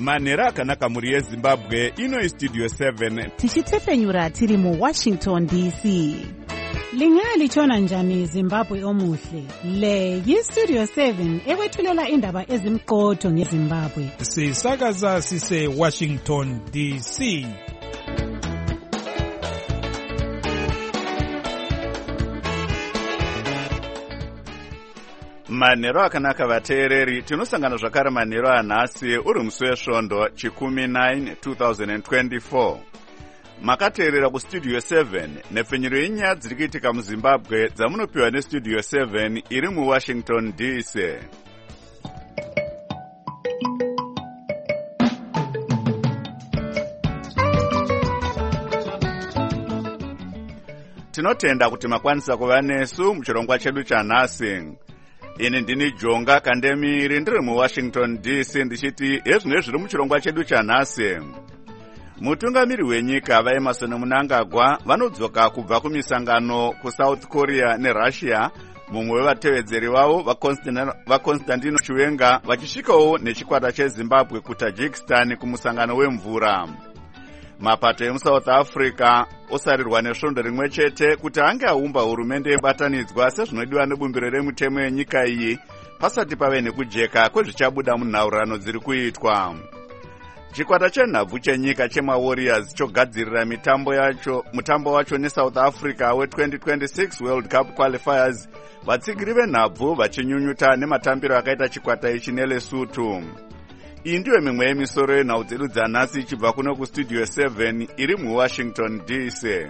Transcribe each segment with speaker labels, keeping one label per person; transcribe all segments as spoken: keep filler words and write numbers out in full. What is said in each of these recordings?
Speaker 1: manhero akanaka muri yezimbabwe. Ino istudio seven
Speaker 2: tichitefenyura tiri mu Washington D C. Lingalitshona njani Zimbabwe omuhle? Le yistudio seven ewethulela indaba ezimqotho ngeZimbabwe.
Speaker 3: Sisakaza sise Washington D C.
Speaker 1: manhero akanaka vateereri, tinosangana zvakare manhero anhasi uri musi wesvondo chikumi nine twenty twenty-four. Makateerera kustudio seven nepfenyuro yenyaya dziri kuitika muZimbabwe dzamunopiwa nestudio seven iri muWashington D C. Tinotenda kuti makwanisa kuva nesu muchirongwa chedu chanhasi. Ini ndini Jonga Kandemiri ndiri muWashington D C ndichiti ezvino zviri muchirongwa chedu chanhasi. Mutungamiri wenyika vaEmmerson Mnangagwa vanodzoka kubva kumisangano kuSouth Korea neRussia. Mumwe wevatevedzeri vavo vaConstantino Chiwenga vachisvikawo nechikwata cheZimbabwe kuTajikistan kumusangano wemvura. Mapato emuSouth Africa osarirwa nesvondo rimwe chete kuti ange aumba hurumende yebatanidzwa sezvinodiwa nebumbiro remutemo yenyika iyi pasati pave nekujeka kwezvichabuda munhaurirano dziri kuitwa. Chikwata chenhabvu chenyika chemaWarriors chogadzirira mitambo yacho mutambo wacho neSouth Africa we-twenty twenty-six World Cup Qualifiers, vatsigiri venhabvu vachinyunyuta nematambiro akaita chikwata ichi neLesotho. Iyi ndiyo mimwe yemisoro yenhau dzedu dzanhasi ichibva kuno kustudio seven iri muWashington D C.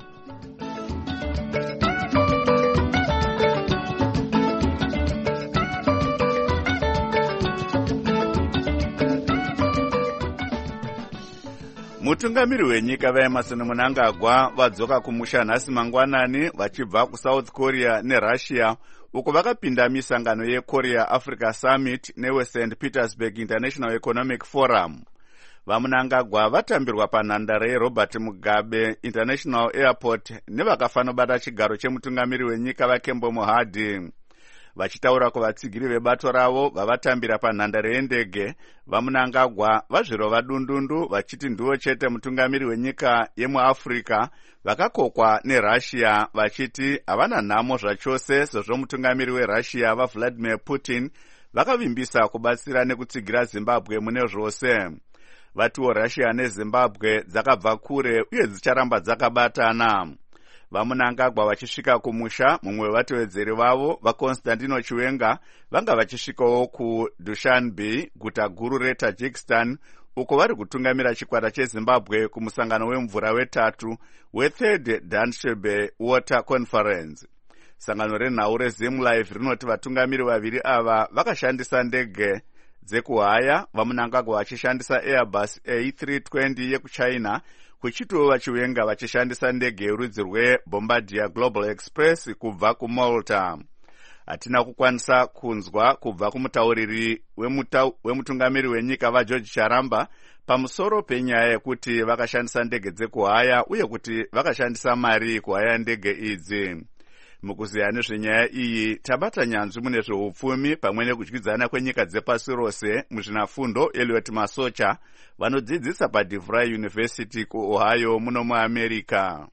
Speaker 1: Mutungamiri wenyika vaEmmerson Mnangagwa vadzoka kumusha nhasi mangwanani vachibva kuSouth Korea neRussia, uko vakapinda misangano yeKorea Africa Summit neweSaint Petersburg International Economic Forum. VaMnangagwa vatambirwa panhandare yeRobert Mugabe International Airport nevakafanobata chigaro chemutungamiri wenyika vaKembo Mohadi. Vachitaura kuvatsigiri vebato ravo vavatambira panhandare yendege, vaMnangagwa vazvirova dundundu vachiti ndiwo chete mutungamiri wenyika yemuAfrica vakakokwa neRussia, vachiti havana nhamo zvachose sezvo mutungamiri weRussia vaVladimir Putin vakavimbisa kubatsira nekutsigira Zimbabwe mune zvose. Vatiwo Russia neZimbabwe dzakabva kure uye dzicharamba dzakabatana. VaMnangagwa vachisvika kumusha, mumwe wevatevedzeri vavo vaConstantino Chiwenga vanga vachisvikawo kuDushanbe, guta guru reTajikistan, uko vari kutungamira chikwata cheZimbabwe kumusangano wemvura wetatu weThird Danshebe Water Conference. Sangano renhau reZimlife rinoti vatungamiri vaviri ava vakashandisa ndege dzekuhaya, vaMnangagwa vachishandisa Airbus A three twenty yekuChina, kuchitiwo vaChiwenga vachishandisa ndege yerudzi rweBombardier Global Express kubva kuMalta. Hatina kukwanisa kunzwa kubva kumutauriri wemutungamiri wenyika vaGeorge Charamba pamusoro penyaya yekuti vakashandisa ndege dzekuhaya uye kuti vakashandisa mari kuhaya ndege idzi. Mukuziya nezvenyaya iyi tabata nyanzvi mune zveupfumi pamwe nekudyidzana kwenyika dzepasi rose muzvinafundo Elliot Masocha vanodzidzisa paDeVry University kuOhio muno muAmerica.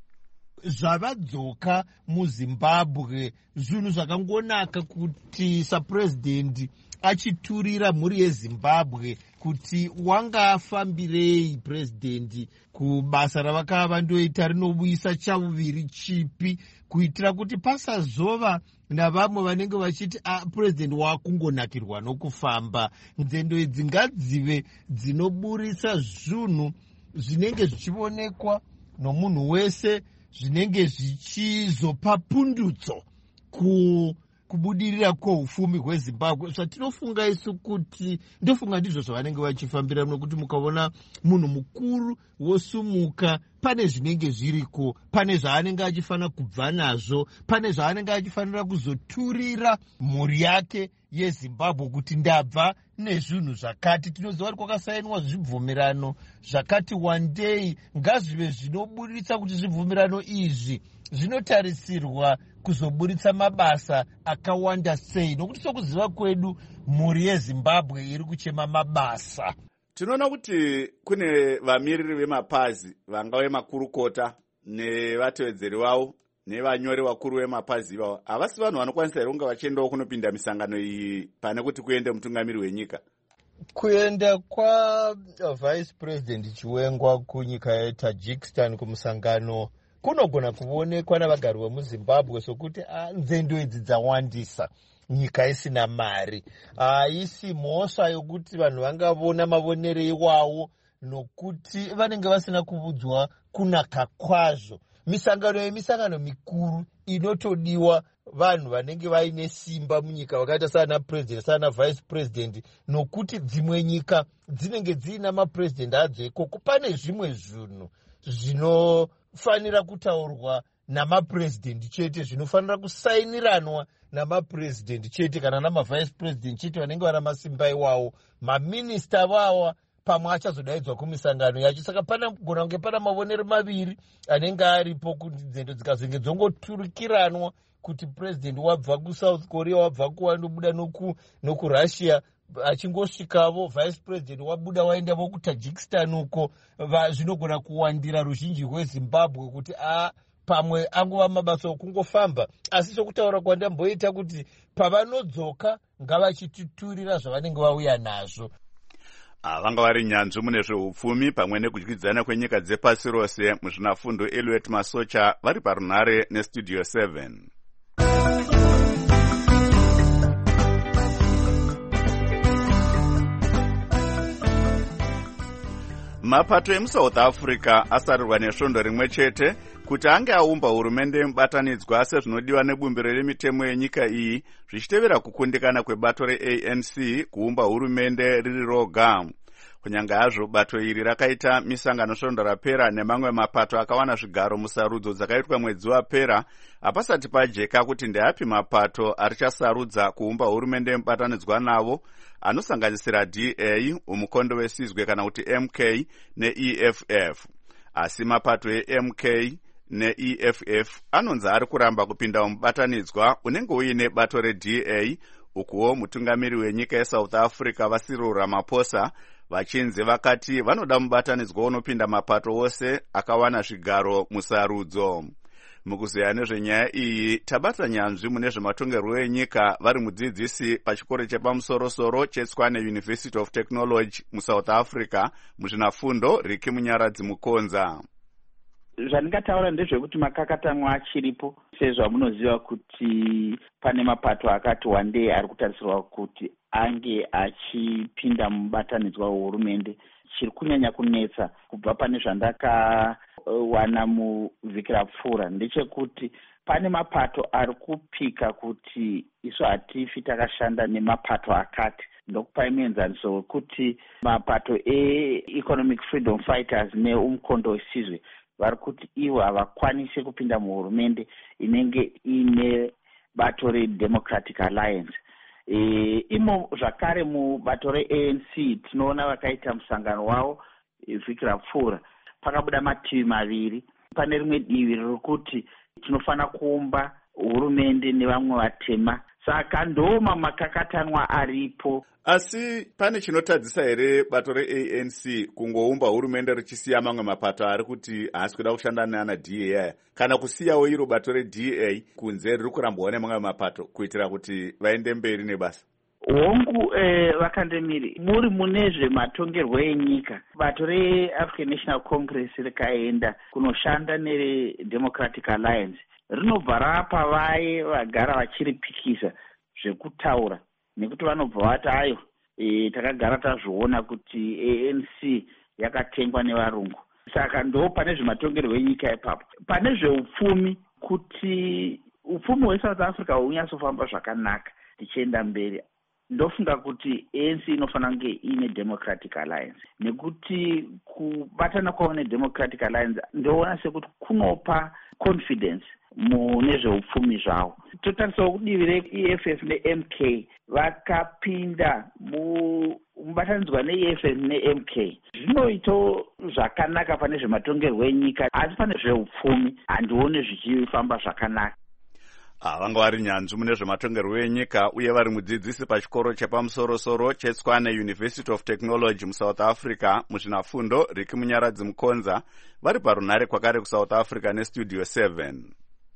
Speaker 4: Zvavadzoka muZimbabwe zvinhu zvakangonaka kuti sapresident achiturira mhuri yeZimbabwe kuti wanga afambirei president kubasa ravakava vandoita rinobuyisa chauviri chipi, kuitira kuti pasazova navamwe vanenge vachiti ah, president wakungonakirwa nokufamba. Nzendo idzi ngadzive dzinoburisa zvinhu zvinenge zvichionekwa nomunhu wese, zvinenge zvichizopa pundutso ku kubudirira kwoufumi hweZimbabwe. Zvatinofunga isu kuti ndofunga ndizvo zvavanenge vachifambira, nokuti mukaona munhu mukuru wosumuka pane zvinenge zviriko, pane zvaanenge achifanira kubva nazvo, pane zvaanenge achifanira kuzoturira mhuri yake yeZimbabwe kuti ndabva nezvinhu zvakati. Tinoziva kuti kwakasainwa zvibvumirano zvakati one day ngazvive zvinoburitsa kuti zvibvumirano izvi zvinotarisirwa kuzoburitsa mabasa akawanda sei, nokuti sokuziva kwedu mhuri yeZimbabwe iri kuchema mabasa.
Speaker 1: Tinoona kuti kune vamiriri vemapazi vanga vemakurukota nevatevedzeri vavo nevanyori vakuru vemapazi ivavo. Havasi vanhu vanokwanisa here kunge vachiendawo kunopinda misangano iyi pane kuti kuende mutungamiri wenyika?
Speaker 4: Kuenda kwa vice president Chiwengwa kunyika yeTajikistan kumusangano kunogona kuonekwa navagari vemuZimbabwe sokuti nzendo idzi dzawandisa, nyika isina mari, haisi mhosva yokuti vanhu vangavona mavonero iwawo nokuti vanenge vasina kuvudzwa kunaka kwazvo. Misangano yemisangano mikuru inotodiwa vanhu vanenge vaine simba munyika vakaita sana president sana vice president, nokuti dzimwe nyika dzinenge dziina mapresident adzo ikoko. Pane zvimwe zvinhu zvinofanira kutaurwa namapresident chete, zvinofanira kusainiranwa namapresident chete kana namavice president chete vanenge vana masimba iwawo, maminista vawa pamwe achazodaidzwa kumisangano yacho. Saka pana kugona kunge pana mavonero maviri anenge aripo kuti nzendo dzikazenge dzongoturikiranwa kuti president wabva kuSouth Korea wabva kuwandobuda noku nokurussia achingosvikavo vice president wabuda waendavo kuTajikistan uko, zvinogona kuwandira ruzhinji rweZimbabwe kuti a pamwe angova mabasa okungofamba. Asi chokutaura kwandamboita kuti pavanodzoka ngavachituturira zvavanenge vauya nazvo.
Speaker 1: Vanga vari nyanzvi mune zveupfumi pamwe nekudyidzana kwenyika dzepasi rose. Muzvinafundo Eliot Masocha vari parunhare nestudio seven. Mapato emuSouth Africa asarirwa nesvondo rimwe chete kuti ange aumba hurumende yemubatanidzwa sezvinodiwa nebumbiro remitemo yenyika iyi, zvichitevera kukundikana kwebato re-A N C kuumba hurumende riri roga. Kunyange hazvo bato iri rakaita misangano svondo rapera nemamwe mapato akawana zvigaro musarudzo dzakaitwa mwedzi wapera, hapasati pajeka kuti ndeapi mapato arichasarudza kuumba hurumende yemubatanidzwa navo, anosanganisira D A, umukondo wesizwe kana kuti M K ne-E F F. Asi mapato e-M K ne-E F F anonzi ari kuramba kupinda mubatanidzwa unenge uine bato re-D A, ukuwo mutungamiri wenyika yeSouth Africa Cyril Ramaphosa vachinzi vakati vanoda mubatanidzwa unopinda mapato ose akawana zvigaro musarudzo. Mukuzeya nezvenyaya iyi tabata nyanzvi mune zvematongerwo enyika vari mudzidzisi pachikoro chepamusoro-soro cheTshwane University of Technology muSouth Africa, muzvinafundo Riki Munyaradzi Mukonza.
Speaker 5: Zvandingataura ndezvekuti makakatanwa achiripo, sezvamunoziva kuti pane mapato akati wandei ari kutarisirwa kuti ange achipinda mubatanidzwa wehurumende. Chiri kunyanya kunetsa kubva pane zvandakawana muvhiki rapfuura ndechekuti pane mapato ari kupika kuti isu hatifi takashanda nemapato akati. Ndokupa muenzaniso wekuti mapato e-Economic Freedom Fighters neumukondo wesizwe vari kuti ivo havakwanisi kupinda muhurumende inenge ine bato reDemocratic Alliance. E, imo zvakare mubato re-A N C tinoona vakaita musangano wavo e, vhiki rapfuura pakabuda mativi maviri. Pane rimwe divi riri kuti tinofana kuumba hurumende nevamwe vatema, saka ndoma makakatanwa aripo.
Speaker 1: Asi pane chinotadzisa here bato re-A N C kungoumba hurumende richisiya mamwe mapato ari kuti haasi kuda kushanda neana D A aya, kana kusiyawo iro bato re-D A kunze riri kurambwa nemamwe mapato kuitira kuti vaende mberi nebasa?
Speaker 5: Hongu eh, vakandemiri muri mune zvematongerwo enyika, bato re-African National Congress rikaenda kunoshanda neDemocratic Alliance rinobva rapa vaye vagara vachiripikisa zvekutaura, nekuti vanobva vati ayo e, takagara tazviona kuti A N C yakatengwa nevarungu. Saka ndo pane zvematongerwo enyika ipapo. Pane zveupfumi, kuti upfumi hweSouth Africa hunyatsofamba zvakanaka tichienda mberi, ndofunga kuti A N C inofanira kunge ine Democratic Alliance, nekuti kubatana kwavo neDemocratic Alliance ndoona sekuti kunopa confidence mune zveupfumi zvavo. Totarisawo kudivi re-E F F ne-M K vakapinda mubatanidzwa ne-E F F ne-M K, zvinoito zvakanaka pane zvematongerwo enyika, asi pane zveupfumi handione zvichifamba zvakanaka.
Speaker 1: vanga vari nyanzvi mune zvematongerwo enyika uye vari mudzidzisi pachikoro chepamusoro-soro cheTshwane University of Technology muSouth Africa muzvinafundo Riki Munyaradzi Mukonza vari parunhare kwakare kuSouth Africa nestudio seven.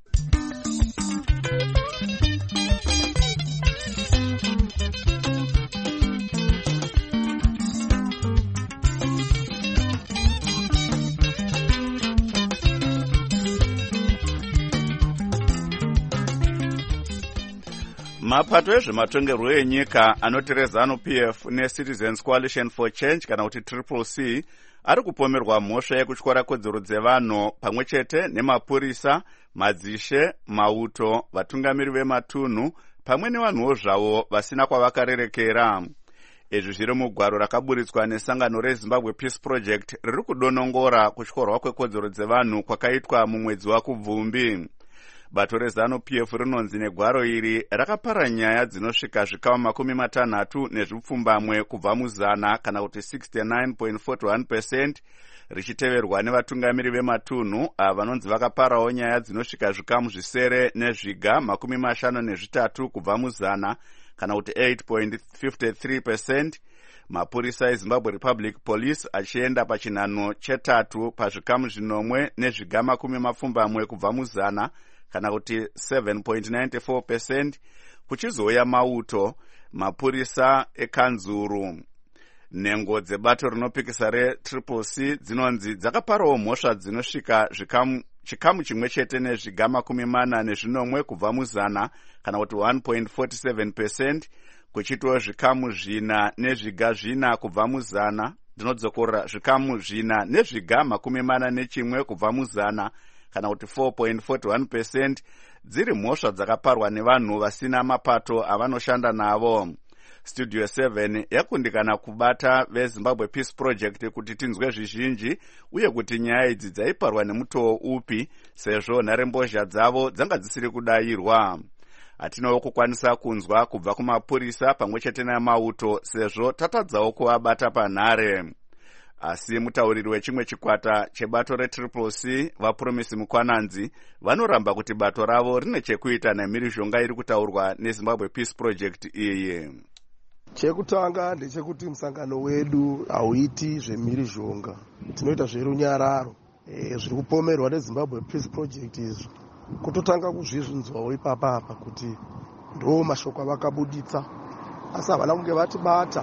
Speaker 1: Mapato ezvematongerwo enyika anoti ZANU-P F neCitizens Coalition for Change kana kuti Triple C ari kupomerwa mhosva yekutyora kodzero dzevanhu pamwe chete nemapurisa, madzishe, mauto, vatungamiri vematunhu pamwe nevanhuwo zvavo vasina kwavakarerekera. Izvi zviri mugwaro rakaburitswa nesangano reZimbabwe Peace Project riri kudonongora kutyorwa kwekodzero dzevanhu kwakaitwa mumwedzi waKubvumbi. Bato reZANU-P F rinonzi negwaro iri rakapara nyaya dzinosvika zvikama makumi matanhatu nezvipfumbamwe kubva muzana kana kuti sixty-nine point four one percent richiteverwa nevatungamiri vematunhu ava vanonzi vakaparawo nyaya dzinosvika zvikamu zvisere nezviga makumi mashanu nezvitatu kubva muzana kana kuti eight point five three percent. Mapurisa eZimbabwe Republic Police achienda pachinhano chetatu pazvikamu zvinomwe nezviga makumi mapfumbamwe kubva muzana kana kuti seven point nine four percent. Kuchizouya mauto, mapurisa ekanzuru nengo dzebato rinopikisa reTriple C dzinonzi dzakaparawo mhosva dzinosvika zvikamu chikamu chimwe chete nezviga makumi mana nezvinomwe kubva muzana kana kuti one point four seven percent, kuchitiwo zvikamu zvina nezviga zvina kubva muzana dzinodzokorera zvikamu zvina nezviga makumi mana nechimwe kubva muzana kana kuti four point four one percent dziri mhosva dzakaparwa nevanhu vasina mapato avanoshanda navo. Studio seven yakundikana kubata veZimbabwe Peace Project kuti tinzwe zvizhinji uye kuti nyaya idzi dzaiparwa nemutoo upi sezvo nharembozha dzavo dzanga dzisiri kudayirwa. Hatinowo kukwanisa kunzwa kubva kumapurisa pamwe chete namauto sezvo tatadzawo kuvabata panhare. Asi mutauriri wechimwe chikwata chebato reTriple C vaPromise Mukwananzi vanoramba kuti bato ravo rine chekuita nemhirizhonga iri kutaurwa neZimbabwe Peace Project iyi.
Speaker 6: Chekutanga ndechekuti musangano wedu hauiti zvemhirizhonga, tinoita zverunyararo. E, zviri kupomerwa neZimbabwe Peace Project izvi kutotanga kuzvizvinzwawo ipapapa kuti ndo mashoko avakabuditsa, asi havana kunge vatibata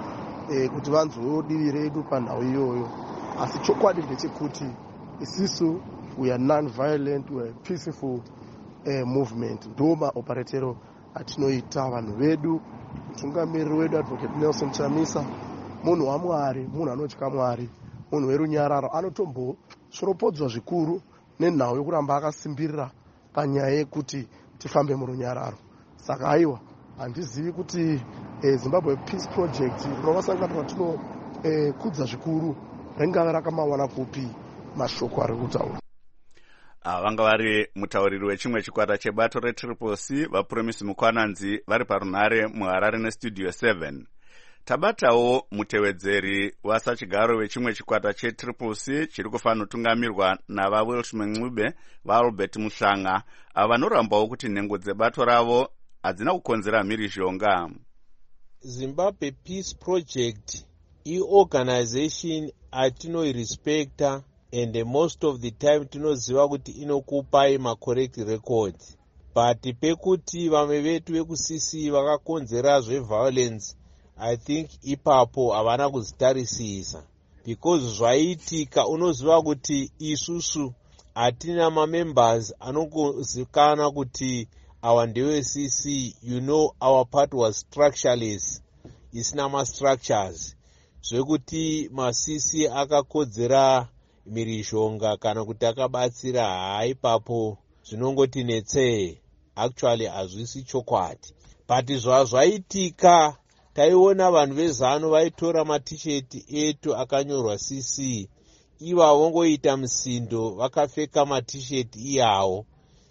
Speaker 6: e, kuti vanzwewo divi redu panhau iyoyo. Asi chokwadi ndechekuti isisu we are non-violent, we are peaceful eh, movement. Ndo maoperatero atinoita vanhu vedu. Mutungamiriri wedu Advocate Nelson Chamisa munhu waMwari, munhu anotya Mwari, munhu werunyararo, anotombosvoropodzwa zvikuru nenhau yokuramba akasimbirira panyaya yekuti tifambe murunyararo. Saka aiwa, handizivi kuti eh, Zimbabwe Peace Project rinovasangano ratino eh, kudza zvikuru ringava rakamawana kupi mashoko ari kutaura.
Speaker 1: Vanga vari mutauriri wechimwe chikwata chebato reTriple C vaPromise Mukwananzi vari parunhare muHarare nestudio seven. Tabatawo mutevedzeri wasachigaro wechimwe chikwata cheTriple C chiri kufanira kutungamirwa navaWilson Ncube vaAlbert Muhlanga ava vanorambawo kuti nhengo dzebato ravo hadzina kukonzera mhirizhonga.
Speaker 7: Zimbabwe Peace Project iorganization atinoirespecta and most of the time tinoziva kuti inokupai ma-correct records, but pekuti vamwe vetu vekusisi vakakonzera zveviolence, I think ipapo havana kuzitarisisa, because zvaitika unoziva kuti isusu hatina ma-members anongozikana kuti awa ndewe C C, you know our part was structureless, isina ma-structures, zvekuti ma-C C akakodzera mhirizhonga kana kuti akabatsira haipapo zvinongoti netsee, actually hazvisi chokwadi. But zvazvaitika taiona vanhu vezano vaitora matisheti etu akanyorwa C C, iva vongoita musindo vakapfeka matisheti iyawo,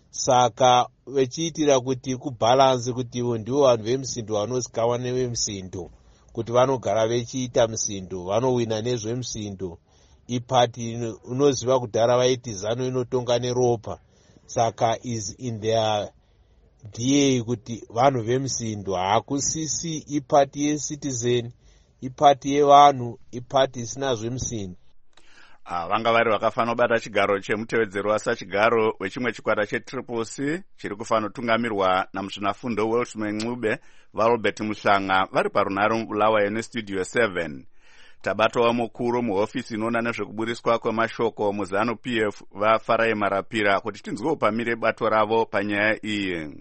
Speaker 7: saka vechiitira kuti kubhalansi kuti ivo ndivo vanhu vemusindo vanozikanwa nevemusindo, kuti vanogara vechiita musindo, vanowina nezvemusindo. Ipati unoziva kudhara vaiti zano inotonga neropa, saka is in their ndiyei kuti vanhu vemusindo hakusisi ipati yecitizen, ipati yevanhu, ipati isina zvemusindo.
Speaker 1: Ah, vanga vari vakafanira kubata chigaro chemutevedzero wasachigaro wechimwe chikwata chetriple C chiri kufanira kutungamirwa namuzvinafundo Welshman Ncube vaRobert Muhlanga vari parunhare Bulawayo nestudio seven. Tabatawo mukuru muhofisi inoona nezvekuburiswa kwemashoko muZanu P F vaFarai Marapira kuti tinzwewo pamire bato ravo panyaya iyi.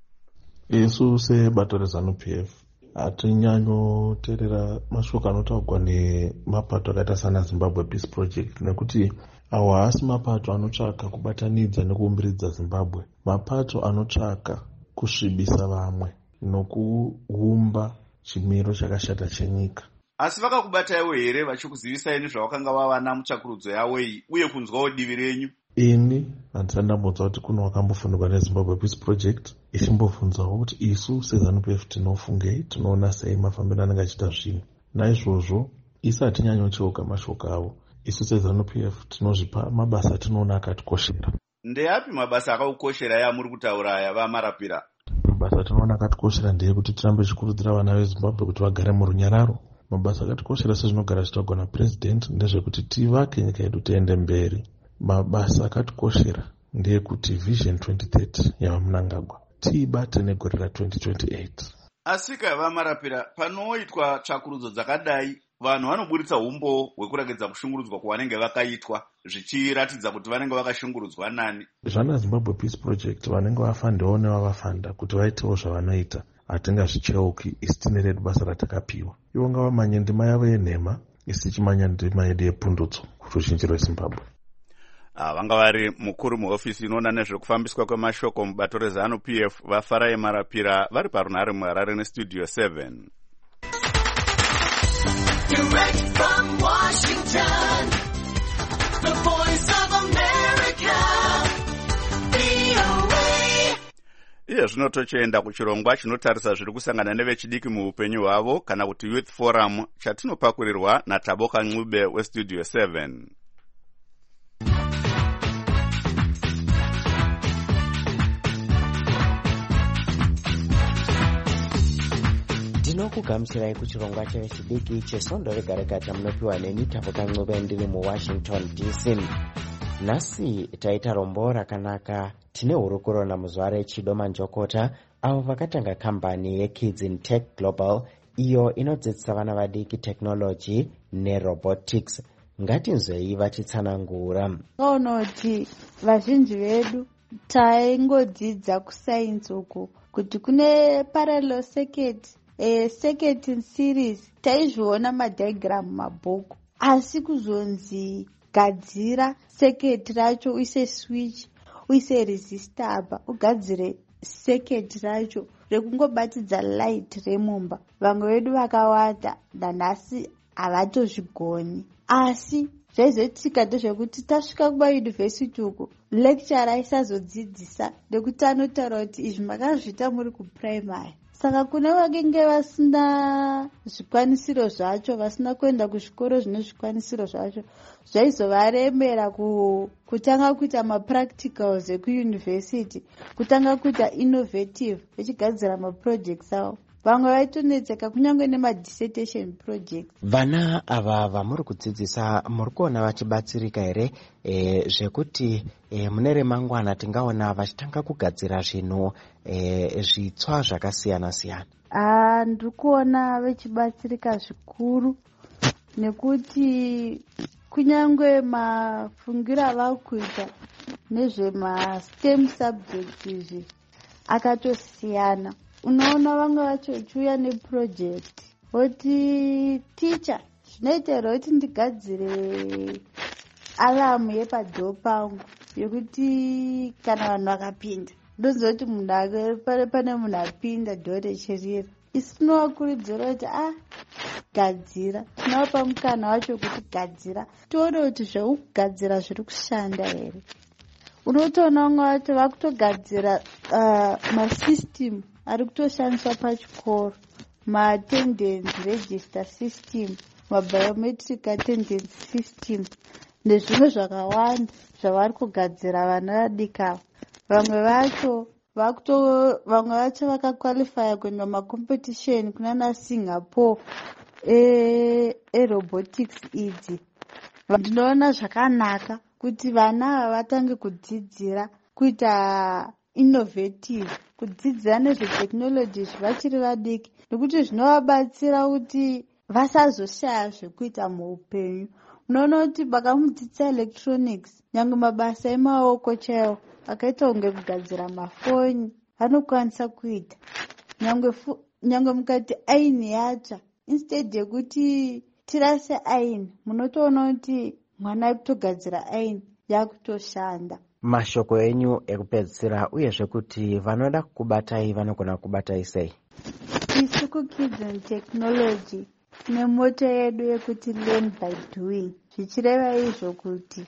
Speaker 8: Isu sebato reZanu P F hatinyanyoteerera mashoko anotaurwa nemapato akaita sana Zimbabwe Peace Project nekuti awo haasi mapato anotsvaka kubatanidza nekuumbiridza Zimbabwe, mapato anotsvaka kusvibisa vamwe nokuumba chimiro chakashata chenyika.
Speaker 1: Asi vakakubataiwo here vachikuzivisai nezvavakanga vawana mutsvakurudzo yavo iyi uye kunzwawo divi renyu?
Speaker 8: Ini handisati ndambonzwa kuti kuno wakambofundwa neZimbabwe Peace Project ichimbobvunzawo kuti isu seZanu P F tinofungei, tinoona sei mafambiro anenge achiita zvinhu. Naizvozvo isu hatinyanyocheuka mashoko avo. Isu seZanu P F tinozvipa mabasa atinoona akatikoshera.
Speaker 1: Ndeapi mabasa akakukoshera yamuri kutaura aya vaMarapira?
Speaker 8: Mabasa atinoona akatikoshera ndeyekuti tirambe tichikurudzira vana veZimbabwe kuti vagare murunyararo. Mabasa akatikoshera sezvinogara zvichitaurwa naPresident ndezvekuti tivake nyika yedu tiende mberi. Mabasa akatikoshera ndeyekuti Vision twenty thirty yavaMnangagwa tiibate negore ra twenty twenty-eight.
Speaker 1: Asika vaMarapira, panoitwa tsvakurudzo dzakadai vanhu vanoburitsa umbo hwekurakidza kushungurudzwa kwavanenge vakaitwa zvichiratidza kuti vanenge vakashungurudzwa nani.
Speaker 8: Zvana Zimbabwe Peace Project vanenge vafandawo nevavafanda kuti vaitewo zvavanoita hatingazvicheuki isi tine redu basa ratakapiwa. Ivo ngavamanye ndima yavo yenhema isi tichimanya ndima yedu yepundutso kuruzhinji rweZimbabwe.
Speaker 1: Ah, vanga vari mukuru muhofisi inoona nezvekufambiswa kwemashoko mubato reZanu P F vaFarai Marapira vari parunhare muHarare nestudio seven. Direct from Washington, the voice of America, V O A. Iye zvino tochienda kuchirongwa chinotarisa zviri kusangana nevechidiki muupenyu hwavo kana kuti Youth Forum chatinopakurirwa naTaboka Ncube westudio seven.
Speaker 9: Ndinokugamuchirai kuchirongwa chevechidiki chesondo rega rega chamunopiwa neni Taboka Ncube ndiri muWashington D C. Nhasi taita rombo rakanaka. Tine hurukuro namuzuva rechido Manjokota avo vakatanga kambani yeKids in Tech Global iyo inodzidzisa vana vadiki technology nerobotics. Ngatinzwei vachitsanangura.
Speaker 10: Onoti vazhinji vedu taingodzidza kusainzi uku kuti kune parallel circuit, eh, circuit in series taizviona madiagram mabhuku, asi kuzonzi gadzira circuit racho uise switch uise resistor apa ugadzire circuit racho rekungobatidza light remumba, vamwe vedu vakawanda nanhasi havatozvigoni. Asi zvaizoitika ndezvekuti tasvika kumayunivhesiti uku lecturer aisazodzidzisa nekuti anotaura kuti izvi makazviita muri kupuraimari. Saka kune vakenge vasina zvikwanisiro zvacho, vasina kuenda kuzvikoro zvine zvikwanisiro zvacho, zvaizovaremera kutanga kuita mapracticals ekuyunivhesiti, kutanga kuita innovative vachigadzira maprojects avo. Vamwe vaitonetseka kunyange nemadissertation project.
Speaker 9: Vana ava vamuri kudzidzisa muri kuona vachibatsirika here e, zvekuti e, mune remangwana tingaona vachitanga kugadzira zvinhu e, zvitsva zvakasiyana siyana?
Speaker 10: Ah, ndiri kuona vachibatsirika zvikuru nekuti kunyange mafungiro avari kuita nezvemastem subjects izvi akatosiyana. Unoona vamwe vacho vachiuya neproject voti ticha zvinoita here kuti ndigadzire alamu yepadhoo pangu yekuti kana vanhu vakapinda ndonzwa kuti munhu pane munhu apinda dhoo rechirira. Isi tinovakurudzira kuti ah gadzira, tinovapa mukana wacho kuti gadzira, tione kuti zveukugadzira zviri kushanda here. Unotoona vamwe vacho vakutogadzira uh, masystem ari kutoshandiswa pachikoro, ma-attendance register system, ma-biometric attendance system nezvimwe zvakawanda zvavari kugadzira vana vadika. Vamwe vacho vakuto vamwe vacho vakakwalifya kuenda macompetition kunana Singapore erobotics e idzi. Ndinoona zvakanaka kuti vana vatange kudzidzira kuita innovative, kudzidzira nezvetechnology vachiri vadiki, nekuti zvinovabatsira kuti vasazoshaya zvekuita muupenyu. Unoona kuti vakamudzidzisa electronics, nyangwe mabasa emaoko chaiwo akaita kunge kugadzira mafoni vanokwanisa kuita. Nyangwe nyangwe mukati aini yatsva, instead yekuti tirase aini, munotoona kuti mwana kutogadzira aini yakutoshanda.
Speaker 9: Mashoko enyu ekupedzisira uyezve kuti vanoda kukubatai vanogona kukubatai sei?
Speaker 10: Isu kuKids and Technology tine moto yedu yekuti learn by doing. Zvichireva izvo kuti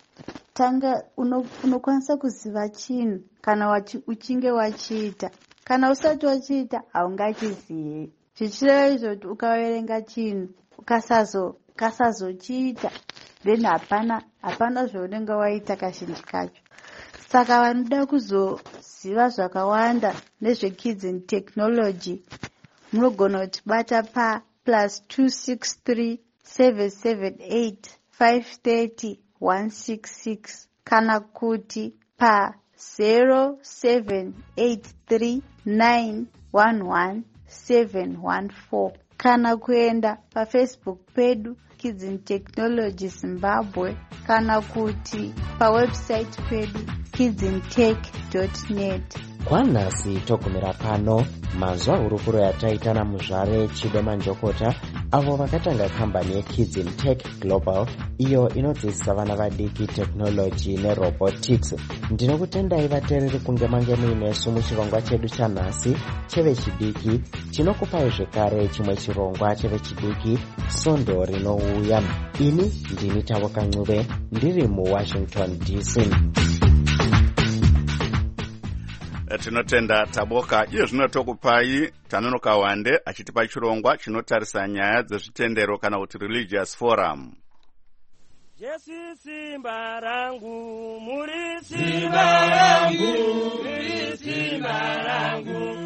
Speaker 10: tanga unokwanisa uno kuziva chinhu kana wachi, uchinge wachiita. Kana usati wachiita haungachizivi. Zvichireva izvo kuti ukaverenga chinhu ukasazo kasazochiita then hapana hapana zvaunenge waita kazhinji kacho. Saka vanoda kuzoziva zvakawanda nezveKids and Technology munogona kutibata pa plus two six three seven seven eight five three zero one six six kana kuti pa zero seven eight three nine one one seven one four kana kuenda paFacebook pedu Kids and Technology Zimbabwe kana kuti pawebsite pedu kids and tech dot net.
Speaker 9: Kwanhasi togumira pano mazuva hurukuro yataita namuzvare Chidoma Njokota avo vakatanga kambani yeKids in Tech Global iyo inodzidzisa vana vadiki technology nerobotics. Ndinokutendai vateereri kunge mange muinesu muchirongwa chedu chanhasi chevechidiki chinokupai zvekare chimwe chirongwa chevechidiki Sondo rinouya. Ini ndini Tavoka Ncube ndiri muWashington D C.
Speaker 1: Tinotenda Taboka. Iyo zvino tokupai Tanonoka Wande achitipa chirongwa chinotarisa nyaya dzezvitendero kana kuti religious forum.
Speaker 11: Jesu simba rangu, muri simba rangu, muri simba rangu,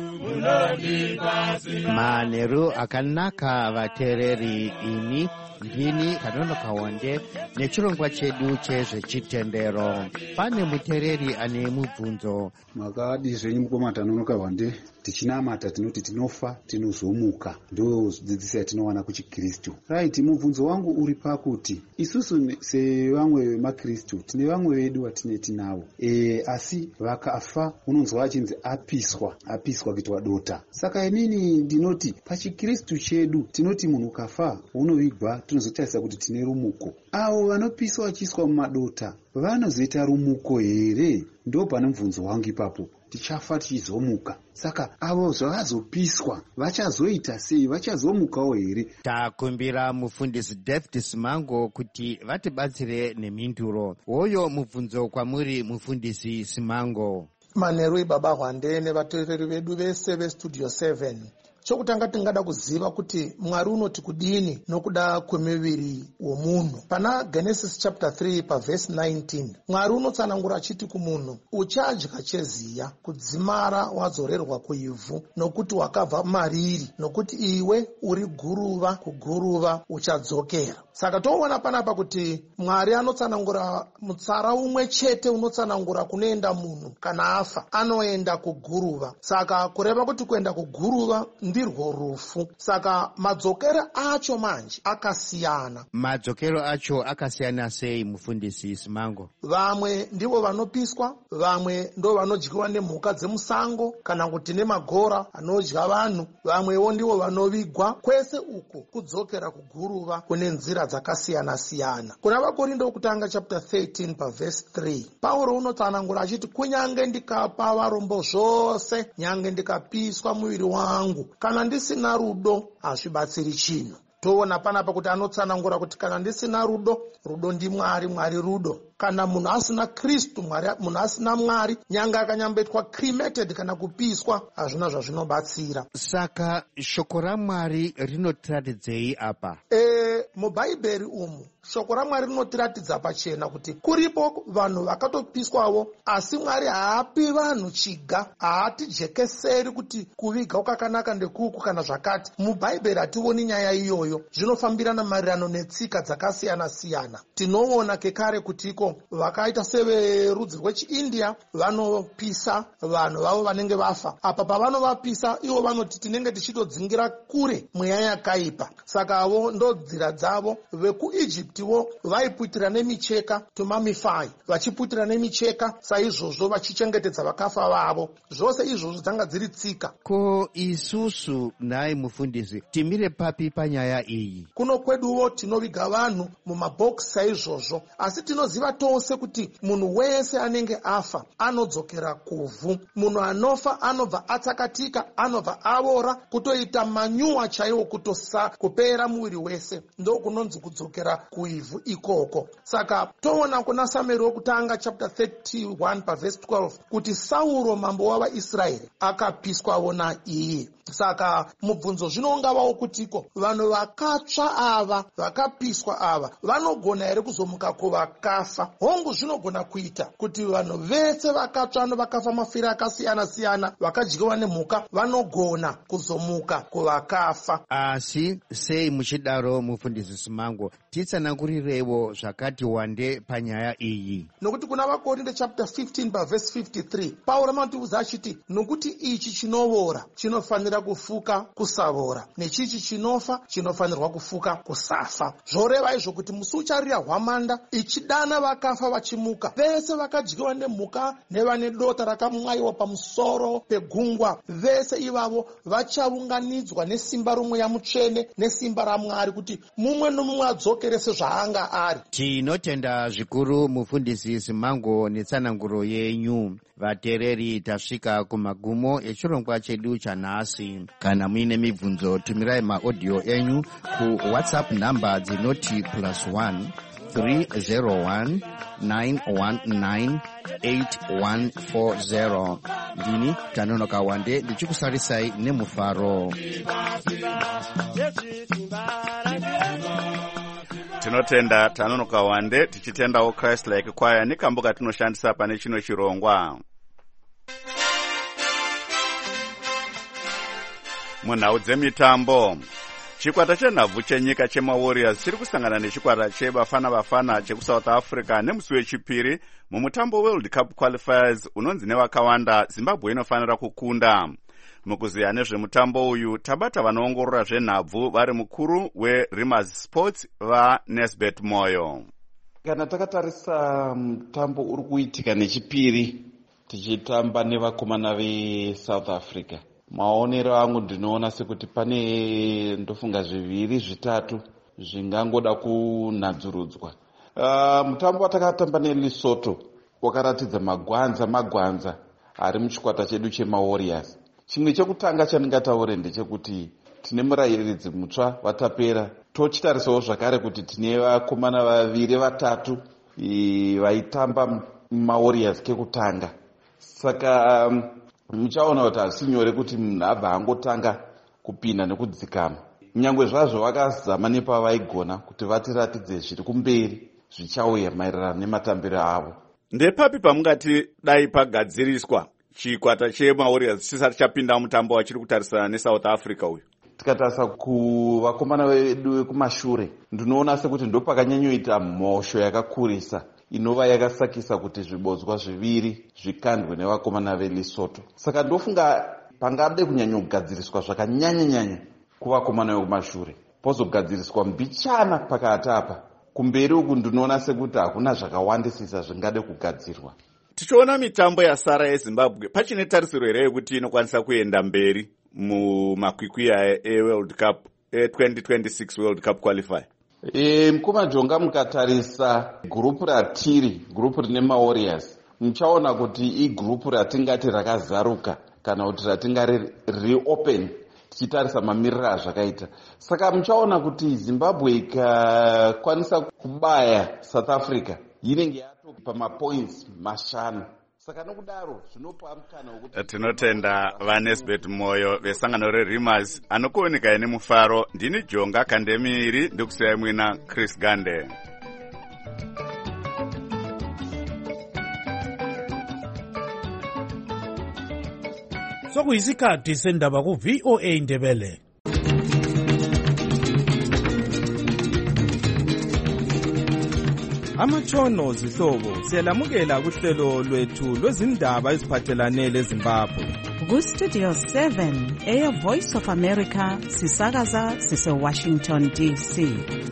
Speaker 11: munondipa simba.
Speaker 12: Manheru akanaka vateereri, ini ndini Tanonoka Wande nechirongwa chedu chezvechitendero. Pane muteereri ane mubvunzo.
Speaker 13: Makadi zvenyu mukoma Tanonoka Wande, tichinamata tinoti tinofa tinozomuka, ndo dzidziso yatinowana kuchiKristu. Right, mubvunzo wangu uri pakuti isusu sevamwe vemaKristu tine vamwe vedu watine tinavo e, asi vakafa unonzwa achinzi apiswa apiswa kuitwa dota. Saka inini ndinoti pachiKristu chedu tinoti munhu kafa unovigwa tinozotarisa kuti tine rumuko. Avo vanopiswa vachiiswa mumadota vanozoita rumuko here? Ndo pane mubvunzo wangu ipapo. Tichafa tichizomuka. Saka avo zvavazopiswa vachazoita sei? Vachazomukawo here?
Speaker 12: Takumbira mufundisi David Simango kuti vatibatsire nemhinduro. Oyo mubvunzo kwamuri mufundisi Simango.
Speaker 6: Manheru baba Wande nevateereri vedu vese veStudio seven. Chokutanga tingada kuziva kuti Mwari unoti kudini nokuda kwemiviri womunhu. Pana Genesis chapter three pa verse nineteen. Mwari unotsanangura achiti kumunhu, uchadya cheziya, kudzimara wazorerwa kuivhu, nokuti wakabva mariri, nokuti iwe uri guruva, kuguruva uchadzokera. Saka toona panapa kuti Mwari anotsanangura mutsara umwe chete unotsanangura kunoenda munhu kana afa, anoenda kuguruva. Saka kureva kuti kuenda kuguruva ndirwo rufu. Saka madzokero acho manje akasiyana.
Speaker 12: Madzokero acho akasiyana sei mufundisi Simango?
Speaker 6: Vamwe ndivo vanopiswa, vamwe ndo vanodyiwa nemhuka dzemusango kana kuti nemagora anodya vanhu, vamwewo ndivo vanovigwa. Kwese uko kudzokera kuguruva kune nzira dzakasiyana siyana. Kuna vaKorindo wokutanga chapter thirteen pa verse three. Pauro unotsanangura achiti kunyange ndikapa varombo zvose, nyange ndikapiswa muviri wangu, kana ndisina rudo hazvibatsiri chinhu. Toona panapa kuti anotsanangura kuti kana ndisina rudo, rudo ndiMwari, Mwari rudo. Kana munhu asina Kristu, Mwari, munhu asina Mwari, nyange akanyambetwa cremated kana kupiswa, hazvina zvazvinobatsira.
Speaker 12: Saka shoko raMwari rinotiratidzei apa?
Speaker 6: E, mubhaibheri umu
Speaker 14: shoko ramwari rinotiratidza pachena kuti kuripo vanhu vakatopiswawo, asi mwari haapi vanhu chiga, haatijekeseri kuti kuviga kwakanaka ndekuku kana zvakati. Mubhaibheri hationi nyaya iyoyo. Zvinofambirana maererano netsika dzakasiyana-siyana. Tinoona kekare kutiko vakaita severudzi rwechiindia vanopisa vanhu vavo vanenge vafa. Apa pavanovapisa ivo vanoti tinenge tichitodzingira kure mweya yakaipa. Saka avo ndodzira dzavo. VekuIjiptiwo vaiputira nemicheka tumamifai, vachiputira nemicheka saizvozvo vachichengetedza vakafa vavo. Zvose izvozvo dzanga dziri tsika.
Speaker 12: Ko isusu nai mufundisi timire papi panyaya iyi?
Speaker 14: Kuno kweduwo tinoviga vanhu mumabhokisi saizvozvo, asi tinoziva tose kuti munhu wese anenge afa anodzokera kuvhu. Munhu anofa anobva atsakatika, anobva avora, kutoita manyuwa chaiwo, kutosa kupera muviri wese, ndo kunonzi kudzokera kuivhu ikoko. Saka toona kuna Samueri wokutanga chapter thirty-one pavhesi twelve kuti Sauro mambo wavaIsraeri akapiswawo naiye. Saka mubvunzo zvinongavawo kutiko vanhu vakatsva ava vakapiswa ava vanogona here kuzomuka kuvakafa? Hongu zvinogona kuita kuti vanhu vese vakatsva novakafa mafiro akasiyana-siyana vakadyiwa nemhuka vanogona kuzomuka kuvakafa.
Speaker 12: Asi sei muchidaro mufundisi Simango, titsanangurirewo zvakati wande panyaya iyi?
Speaker 14: Nokuti kuna vaKorinde chapter fifteen pavhesi fifty-three Pauro amatiudza achiti nokuti ichi chinovora chinofanira kufuka kusavora, nechichi chinofa chinofanirwa kufuka kusafa. Zvoreva izvo kuti musi ucharira hwamanda ichidana vakafa vachimuka, vese vakadyiwa nemhuka nevane dota rakamwaiwa pamusoro pegungwa, vese ivavo vachaunganidzwa nesimba romweya mutsvene nesimba raMwari kuti mumwe nomumwe adzokere sezvaanga ari.
Speaker 12: Tinotenda zvikuru mufundisi Simango netsananguro yenyu. Vateereri, tasvika kumagumo echirongwa chedu chanhasi. Kana muine mibvunzo, tumirai maaudio enyu ku WhatsApp namba dzinoti plus one three zero one nine one nine eight one four zero. Ndini Tanonoka Wande ndichikusarisai nemufaro.
Speaker 1: Tinotenda Tanonoka Wande tichitendawo Christ Like Choir nikambuka tinoshandisa pane chino chirongwa. Munhau dzemitambo, chikwata chenhabvu chenyika chemaWarriors chiri kusangana nechikwata cheBafana Bafana chekuSouth Africa nemusi wechipiri mumutambo World Cup qualifiers unonzi nevakawanda Zimbabwe inofanira kukunda. Mukuziya nezvemutambo uyu tabata vanoongorora zvenhabvu vari mukuru weRimers Sports vaNesbet Moyo.
Speaker 15: Kana takatarisa mutambo uri kuitika nechipiri tichitamba nevakomana veSouth Africa, maonero angu ndinoona sekuti pane ndofunga zviviri zvitatu zvingangoda kunadzurudzwa. Uh, mutambo watakatamba neLesotho wakaratidza magwanza magwanza ari muchikwata chedu chemaWarriors. Chimwe chekutanga chandingataure ndechekuti tine murayiridzi mutsva vatapera. Tochitarisawo zvakare kuti tine vakomana vaviri vatatu vaitamba maWarriors kekutanga. Saka um, muchaona kuti hazisi nyore kuti munhu abva angotanga kupinda nekudzikama. Nyangwe zvazvo vakazama nepavaigona kuti vatiratidze zviri kumberi zvichauya maererano nematambiro avo.
Speaker 1: Ndepapi pamungati dai pagadziriswa chikwata chemaWarriors chisati chapinda mutambo wachiri kutarisana neSouth Africa uyu?
Speaker 15: Tikatarisa kuvakomana vedu vekumashure, ndinoona sekuti ndopakanyanyoita mhosho yakakurisa inova yakasakisa kuti zvibodzwa zviviri zvikandwe nevakomana veLesotho. Saka ndofunga pangade kunyanyogadziriswa zvakanyanya-nyanya kuvakomana vekumashure, pozogadziriswa mbichana pakati apa. Kumberi uku ndinoona sekuti hakuna zvakawandisisa zvingade kugadzirwa.
Speaker 1: Tichiona mitambo yasara yeZimbabwe, pachine tarisiro here yekuti inokwanisa kuenda mberi mumakwikwi eWorld Cup twenty twenty-six World Cup qualifier?
Speaker 15: E, mkumajonga mukatarisa gurupu ratiri, gurupu rine maWarriors, muchaona kuti igurupu ratingati rakazaruka kana kuti ratingari reopen tichitarisa mamiriro azvakaita. Saka muchaona kuti Zimbabwe ikakwanisa kubaya South Africa inenge yatopa pamapoints mashanu. Saka nokudaro zvinopa mukana wekuti
Speaker 1: tinotenda vaNesbet Moyo vesangano reRimers anokuoneka nemufaro. Ndini Jonga Kandemiri ndikusiyai mwina Chris Gande.
Speaker 3: Sokuyisikhathi sendaba ku V O A Ndebele. Amatshono zihlobo siyalamukela kuhlelo lwethu lwezindaba eziphathelane leZimbabwe.
Speaker 2: Ku Studio seven eya Voice of America sisakaza sise Washington D C.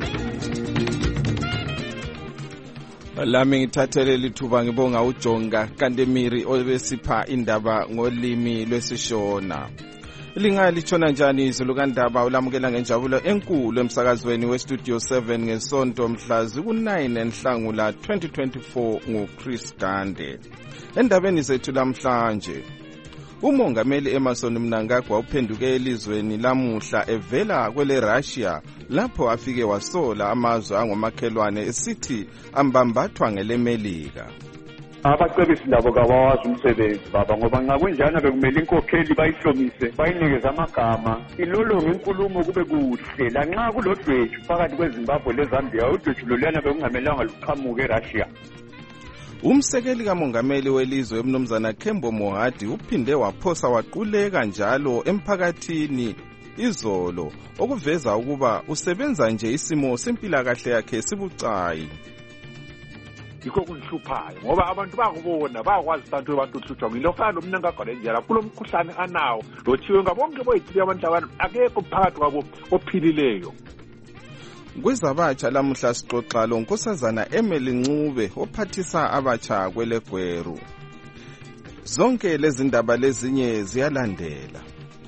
Speaker 16: Lami ngithathele lithuba ngibonga uJonga Kandemiri obesipha indaba ngolimi lwesishona. Lingali tshona njani izulu kandaba ulamukela ngenjabulo enkulu emsakazweni weStudio seven ngesonto mhlazi ku-nine enhlangula twenty twenty-four nguChris Gande. Endabeni zethu lamhlanje, umongameli Emmerson Mnangagwa uphenduke elizweni lamuhla evela kwele Russia lapho afike wasola amazwe angomakhelwane esithi ambambathwa ngelemelika.
Speaker 17: Abacebisi labo kabawazi umsebenzi baba ngoba nxa kunjana bekumele inkokheli bayihlomise bayinikeze amagama ilolonge inkulumo kube kuhle lanxa kulodwethu phakathi kweZimbabwe leZambia udwethu loluyana bekungamelanga luqhamuke eRussia.
Speaker 16: Umsekeli kamongameli welizwe umnumzana Kembo Mohadi uphinde waphosa waquleka njalo emphakathini izolo okuveza ukuba usebenza nje isimo sempilakahle yakhe sibucayi.
Speaker 18: Yikho kunhluphayo ngoba abantu bakubona bakwazi abantu abantu uhlutshwa ngilofana lomnangagwa lenjala kulomkhuhlane anawo lothiwe ngabonke boyithile abantu abantu akekho phakathi kwabo ophilileyo.
Speaker 16: Kwezabatsha lamuhla sixoxa lo nkosazana Emily Ncube ophathisa abatsha kwelegweru. Zonke lezi ndaba lezinye ziyalandela.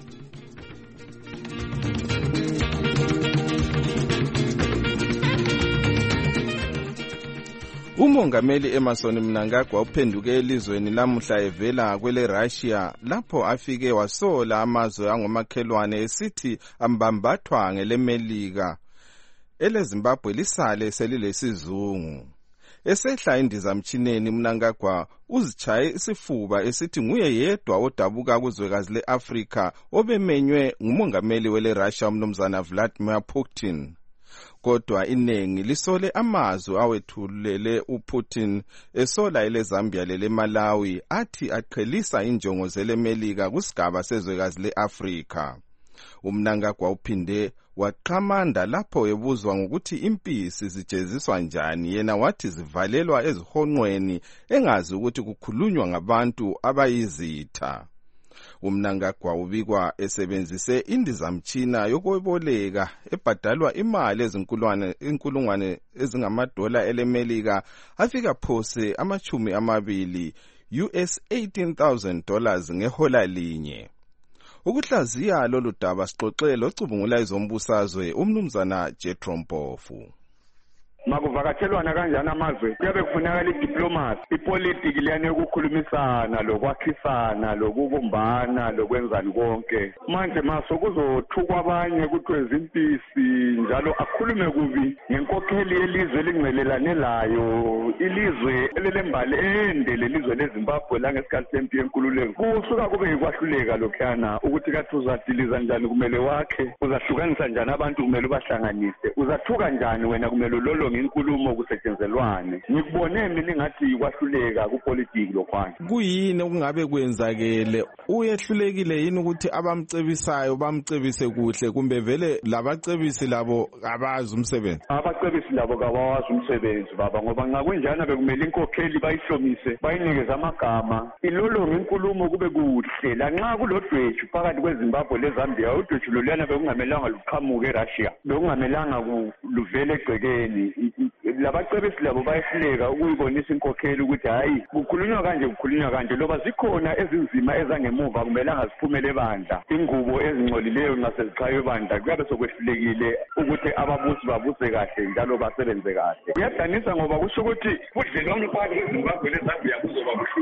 Speaker 16: Umongameli Emmerson Mnangagwa uphenduke elizweni lamuhla evela kwele Russia lapho afike wasola amazwe angomakhelwane esithi ambambathwa ngelemelika. Ele Zimbabwe lisale selilesizungu. Esehla indizamtshineni Mnangagwa uzichaye isifuba esithi nguye yedwa odabuka kuzwekazi leAfrika obemenywe ngumongameli wele Russia umnumzana Vladimir Putin. Kodwa inengi lisole amazwi awethulele uPutin esola ele Zambia lele Malawi athi aqhelisa injongo zelemelika kusigaba sezwekazi leAfrika. Umnangagwa uphinde waqhamanda lapho ebuzwa ngokuthi impisi zijeziswa njani yena wathi zivalelwa ezihonqweni engazi ukuthi kukhulunywa ngabantu abayizitha. Umnangagwa ubikwa esebenzise indizamtshina yokweboleka ebhadalwa imali ezinkulungwane inkulungwane ezingamadola elemelika afika phose amachumi amabili U S eighteen thousand dollars ngehola linye. Ukuhlaziya lolu daba sixoxe locubungula izombusazwe umnumzana Jethro Mpofu.
Speaker 17: Makuvakathelwana kanjani amazwe kuyabe kufunakala idiplomasi ipolitiki liyane yokukhulumisana lokwakhisana lokubumbana lokwenzani konke. Manje maso kuzothukwa abanye kuthiwe izimpisi njalo akhulume kubi ngenkokheli yelizwe elingcelelane layo ilizwe elilembali ende lelizwe leZimbabwe langesikhathi sempi yenkululeko. Kusuka kube yikwahluleka lokhuyana ukuthi kathi uzadiliza njani kumele wakhe uzahlukanisa njani abantu kumele ubahlanganise uzathuka njani wena kumele ulolo inkulumo kusetshenzalwane. Ngikubone mina ngathi kwahluleka kupolitiki lokhwana.
Speaker 16: Kuyini okungabe kwenzakele? Uyehlulekile yini ukuthi abamcebisayo bamcebise kuhle kumbe vele labacebisi labo abazi umsebenzi?
Speaker 17: Abacebisi labo kabawazi umsebenzi baba ngoba nxa kunjana bekumele inkokheli bayihlomise bayinikeze amagama ilolonge inkulumo kube kuhle lanxa kulodwethu phakathi kweZimbabwe leZambia udwethu loluyana bekungamelanga luqhamuke eRussia bekungamelanga luvele egcekeni. Labacebisi labo bayehluleka ukuyibonisa inkokheli ukuthi hayi kukhulunywa kanje kukhulunywa kanje loba zikhona ezinzima ezangemuva kumele angaziphumele ebandla ingubo ezingcolileyo nxa sezichaye ebandla kuyabe sokwehlulekile ukuthi ababusi babuse kahle njalo basebenze kahle. Kuyadanisa ngoba kusho ukuthi budlelwano phakathi kweZimbabwe leZambia kuzoba buhlungu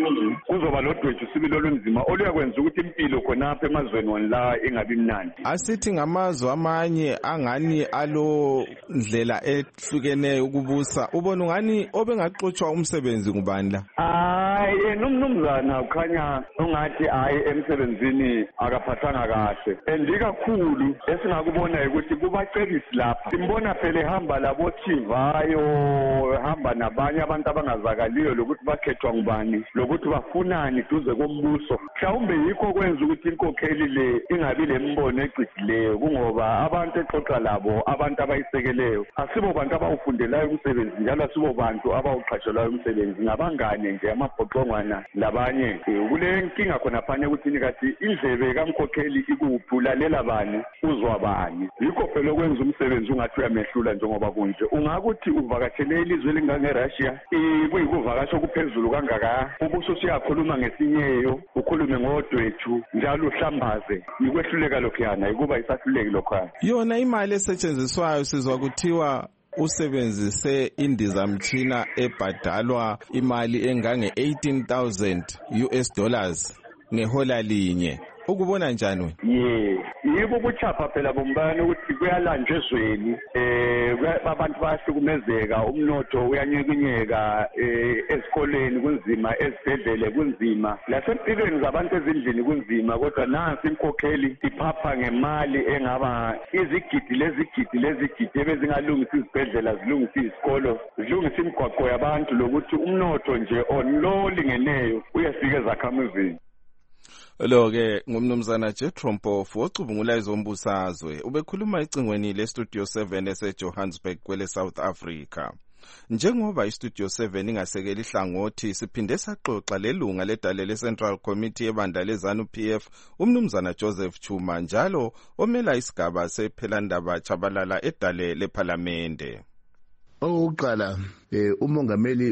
Speaker 17: kuzoba lodwethu sibili olunzima oluyakwenza ukuthi impilo khonapha emazweni wonla ingabi mnandi.
Speaker 16: Asithi ngamazwe amanye angani alo ndlela ehlukeneyo ukubusa ubona ungani obengaxotsha umsebenzi ngubani la?
Speaker 17: Hayi yena umnumzana ukhanya ungathi hayi emsebenzini akaphathanga kahle. Andikakhulu esingakubona ukuthi kubacebisi lapha. Simbona phela ehamba labo Chivayo, ehamba nabanye abantu abangazakaliyo lokuthi bakhethwa ngubani, lokuthi bafunani duze kombuso. Mhlawumbe yikho kwenza ukuthi inkokheli le ingabi lembono egcidileyo kungoba abantu exoxa labo abantu abayisekeleyo asibo bantu abawufundelayo umsebenzi njalo asibo bantu abawuqhatshelwayo umsebenzi ngabangane nje amabhoxongwana labanye. Kule nkinga khona phane ukuthi kathi indlebe kamkhokheli ikuphulalela bani uzwa bani. Yikho phela okwenza umsebenzi ungathi uyamehlula njengoba kunje. Ungakuthi uvakatshele ilizwe elingangeRussia kuyikuvakasha okuphezulu kangaka ubuso siyakhuluma ngesinyeyo ukhulume ngodwethu njalo uhlambaze ikwehluleka lokhuyana ikuba isahluleki lokhwana.
Speaker 16: Yona imali esetshenziswayo sizwa kuthiwa usebenzise indizamtshina ebhadalwa imali engange eighteen thousand U S dollars ngehola linye. Ukubona njani wena?
Speaker 17: Yeah, yibo ubuchapha phela bombani ukuthi kuyalanjwa ezweni eh abantu bayahlukumezeka umnotho uyanyekinyeka eh esikoleni kunzima esibhedlele kunzima lasempilweni zabantu ezindlini kunzima kodwa nansi inkokheli iphapha ngemali engaba izigidi lezigidi lezigidi ebezingalungisa izibhedlela zilungisa izikolo zilungisa imigwaqo yabantu lokuthi umnotho nje onlolingeneyo uyafika ezakhamuzini.
Speaker 16: Lo ke ngumnumzana Jethro Mpofu ocubungula izombusazwe ubekhuluma icingweni le Studio seven ese Johannesburg kwele South Africa. Njengoba iStudio seven ingasekeli hlangothi siphinde saxoxa lelunga ledale le Central Committee ebandla leZANU P F umnumzana Joseph Chuma njalo omela isigaba sephelandaba chabalala edale leParliamente.
Speaker 19: Oqala eh umongameli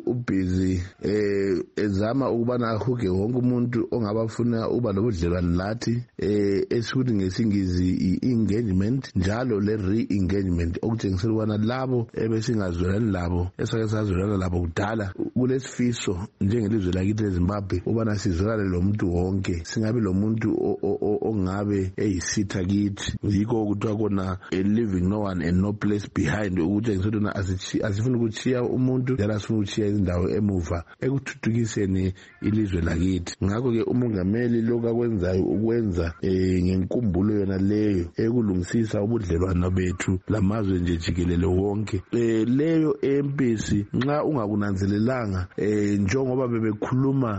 Speaker 19: ubusy eh ezama ukubana ahuge wonke umuntu ongabafuna uba lobudlelwane lathi eh esikuthi ngesingizi i-engagement njalo le re-engagement okutshengisela ukubana labo ebesingazwelani labo esake sazwelana labo kudala kulesifiso njengelizwe lakithi eZimbabwe ubana sizwelane lo muntu wonke singabe lo muntu ongabe eyisitha kithi yikho ukuthiwa kona leaving no one and no place behind ukutshengisela ukubana asifuna ukuthi umuntu yala sifuna ukuchiya indawo emuva ekuthuthukiseni ilizwe lakithi. Ngakho ke umongameli lokho akwenzayo ukwenza eh ngenkumbulo yona leyo ekulungisisa ubudlelwano bethu lamazwe nje jikelele wonke eh leyo empisi nxa ungakunanzelelanga eh njengoba bebekhuluma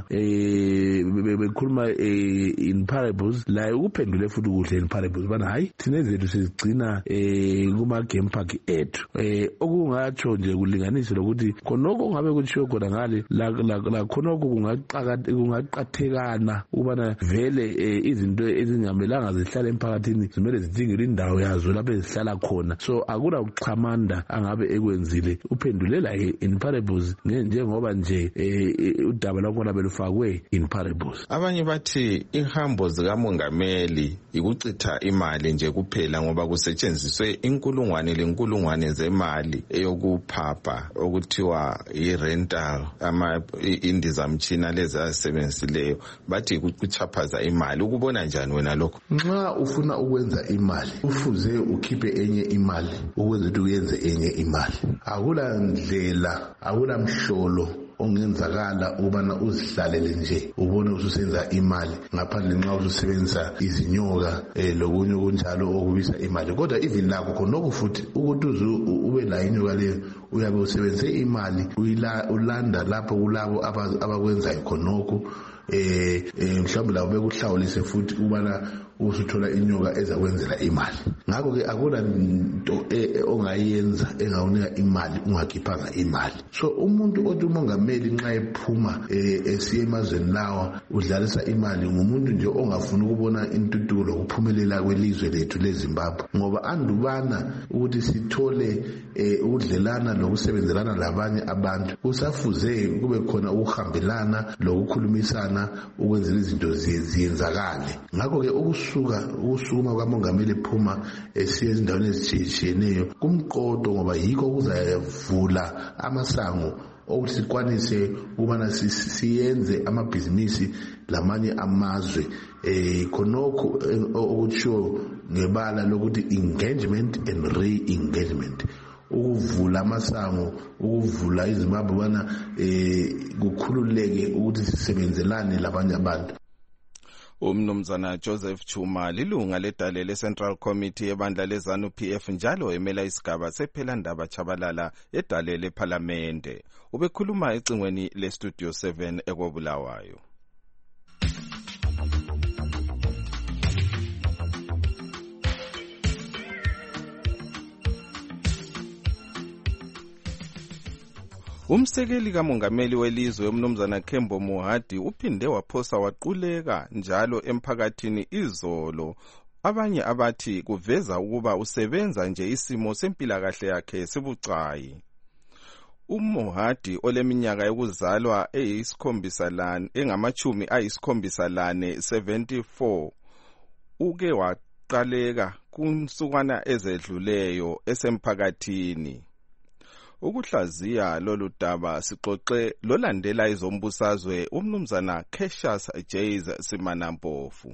Speaker 19: eh bebekhuluma in parables la ukuphendule futhi kuhle in parables bana hayi thina zethu sizigcina eh kuma game park ethu eh okungatsho nje kulinganiswa lokuthi khonoko ngabe kutshiwo khona ngale la la khonoko kungaqaka kungaqathekana ubana vele izinto ezingamelanga zihlala emphakathini zimele zidingele indawo yazo lapho ezihlala khona. So akula ukuxhamanda angabe ekwenzile uphendulela in parables njengoba nje udaba lwakhona belufakwe in parables.
Speaker 20: Abanye bathi ihambo zikamongameli ikucitha imali nje kuphela ngoba kusetshenziswe inkulungwane lenkulungwane zemali eyokuphapha okuthiwa i-rental ama indizamtshina lezi asebenzisileyo bathi kuchaphaza imali. Ukubona njani wena lokho?
Speaker 19: Nxa ufuna ukwenza imali ufuze ukhiphe enye imali ukwenza ukuthi uyenze enye imali. Akula ndlela akula mhlolo ongenzakala ubana uzihlalele nje ubone ususenza imali ngaphandle nxa usebenzisa izinyoka eh lokunye kunjalo okubisa imali. Kodwa even lakho khonoko futhi ukuthi ube la inyoka leyo uyabe usebenzise imali uyila ulanda lapho kulabo abakwenza khonoko eh mhlawumbe labo bekuhlawulise futhi ubana usuthola inyoka ezakwenzela imali. Ngakho ke akula into ongayenza engawunika imali ungakhiphanga imali. So umuntu othi umongameli nxa ephuma esiye emazweni lawa udlalisa imali ngumuntu nje ongafuna ukubona intuthuko lokuphumelela kwelizwe lethu leZimbabwe ngoba andubana ukuthi sithole ukudlelana lokusebenzelana labanye abantu kusafuze kube khona ukuhambelana lokukhulumisana ukwenzela izinto ziyenzakale. Ngakho ke ukusuka ukusukuma kwamongameli ephuma esiye ezindaweni ezitshiyeneyo kumqodo ngoba yikho kuzavula amasango ukuthi sikwanise ukubana siyenze amabhizinisi lamanye amazwe eh khonokho okutsho ngebala lokuthi engagement and re-engagement, ukuvula amasango, ukuvula iZimbabwe bana eh kukhululeke ukuthi sisebenzelane labanye abantu.
Speaker 16: Umnumzana Joseph Chuma lilunga ledale le-Central Committee ebandla lezanu P F njalo emela isigaba sephelandaba Chabalala edale lephalamende. Ubekhuluma ecingweni le-Studio seven ekobulawayo. Umsekeli kamongameli welizwe umnumzana Kembo Mohadi uphinde waphosa waquleka njalo emphakathini izolo, abanye abathi kuveza ukuba usebenza nje isimo sempilakahle yakhe sibucayi. UMohadi oleminyaka yokuzalwa eyisikhombisa lane engamachumi ayisikhombisa lane seventy-four uke waqaleka kunsukwana ezedluleyo esemphakathini. Ukuhlaziya lolu daba sixoxe lolandela izombusazwe umnumzana Cassius Jays Simanampofu.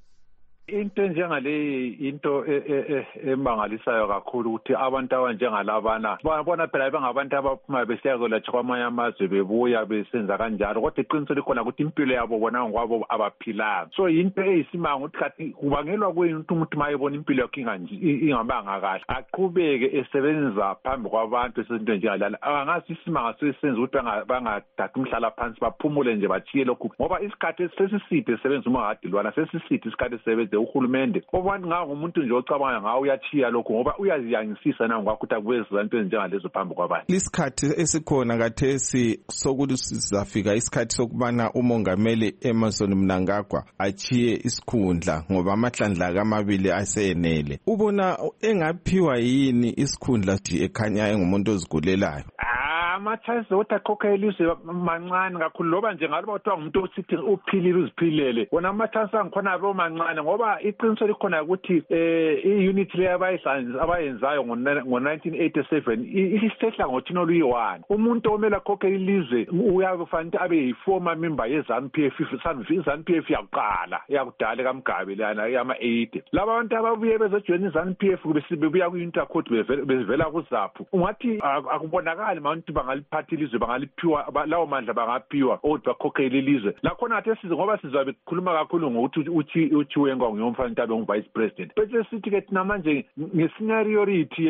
Speaker 18: Into njengale into emangalisayo kakhulu ukuthi abantu abanjengalabana babona phela bengabantu abaphuma besiyakwelatshwa kwamanye amazwe bebuya besenza kanjalo, kodwa iqiniso likhona ukuthi impilo yabo bona ngokwabo abaphilanga. So into eyisimanga ukuthi kathi kubangelwa kuyini ukuthi umuntu mayebona impilo yakhe ingabanga kahle aqhubeke esebenza phambi kwabantu esezinto njengalala. Angasi isimanga sesenza ukuthi bangathatha umhlala phansi baphumule nje bachiye lokhu, ngoba isikhathi sesiside sebenza uMahadi lwana sesiside isikhathi sebenza uhulumende. Obantu ngawo umuntu nje ocabanga ngawo uyachiya lokho ngoba uyaziyangisisa na ngakho kuveza into ezinjengalezo phambi kwabantu.
Speaker 16: Isikhathi esikhona kathesi sokuthi sizafika isikhathi sokubana umongameli Emmerson Mnangagwa achiye isikhundla ngoba amahlandla kamabili asenele. Ubona engaphiwa yini isikhundla ekhanya engumuntu ozigulelayo?
Speaker 18: Amachance ukuthi akhokhe elizwe mancane kakhulu, loba nje ngaloba kuthiwa ngumuntu osithi uphilile uziphilele, wona amachance angikhona abo mancane ngoba iqiniso likhona ukuthi eh i-unit le abayenzayo ngo-nineteen eighty-seven isehla ngothini oluyi-one. Umuntu omele akhokhe ilizwe uyafanele abe yi-former member ye-ZANU P F. i-ZANU P F yakuqala yakudala kaMgabe lana yama-eighty. Laba bantu ababuye bezojoyina i-ZANU P F bebuya ku-Intercourt bevela kuZAPHU, ungathi akubonakali manje bangaliphatha ilizwe, bangaliphiwa lawo mandla bangaphiwa ukuthi bakhokhele ilizwe. Lakhona athi size ngoba sizabe khuluma kakhulu ngokuthi uthi uThiwenga ngiyomfana Ntabe ngu-vice president. Bese sithi ke thina manje nge-seniority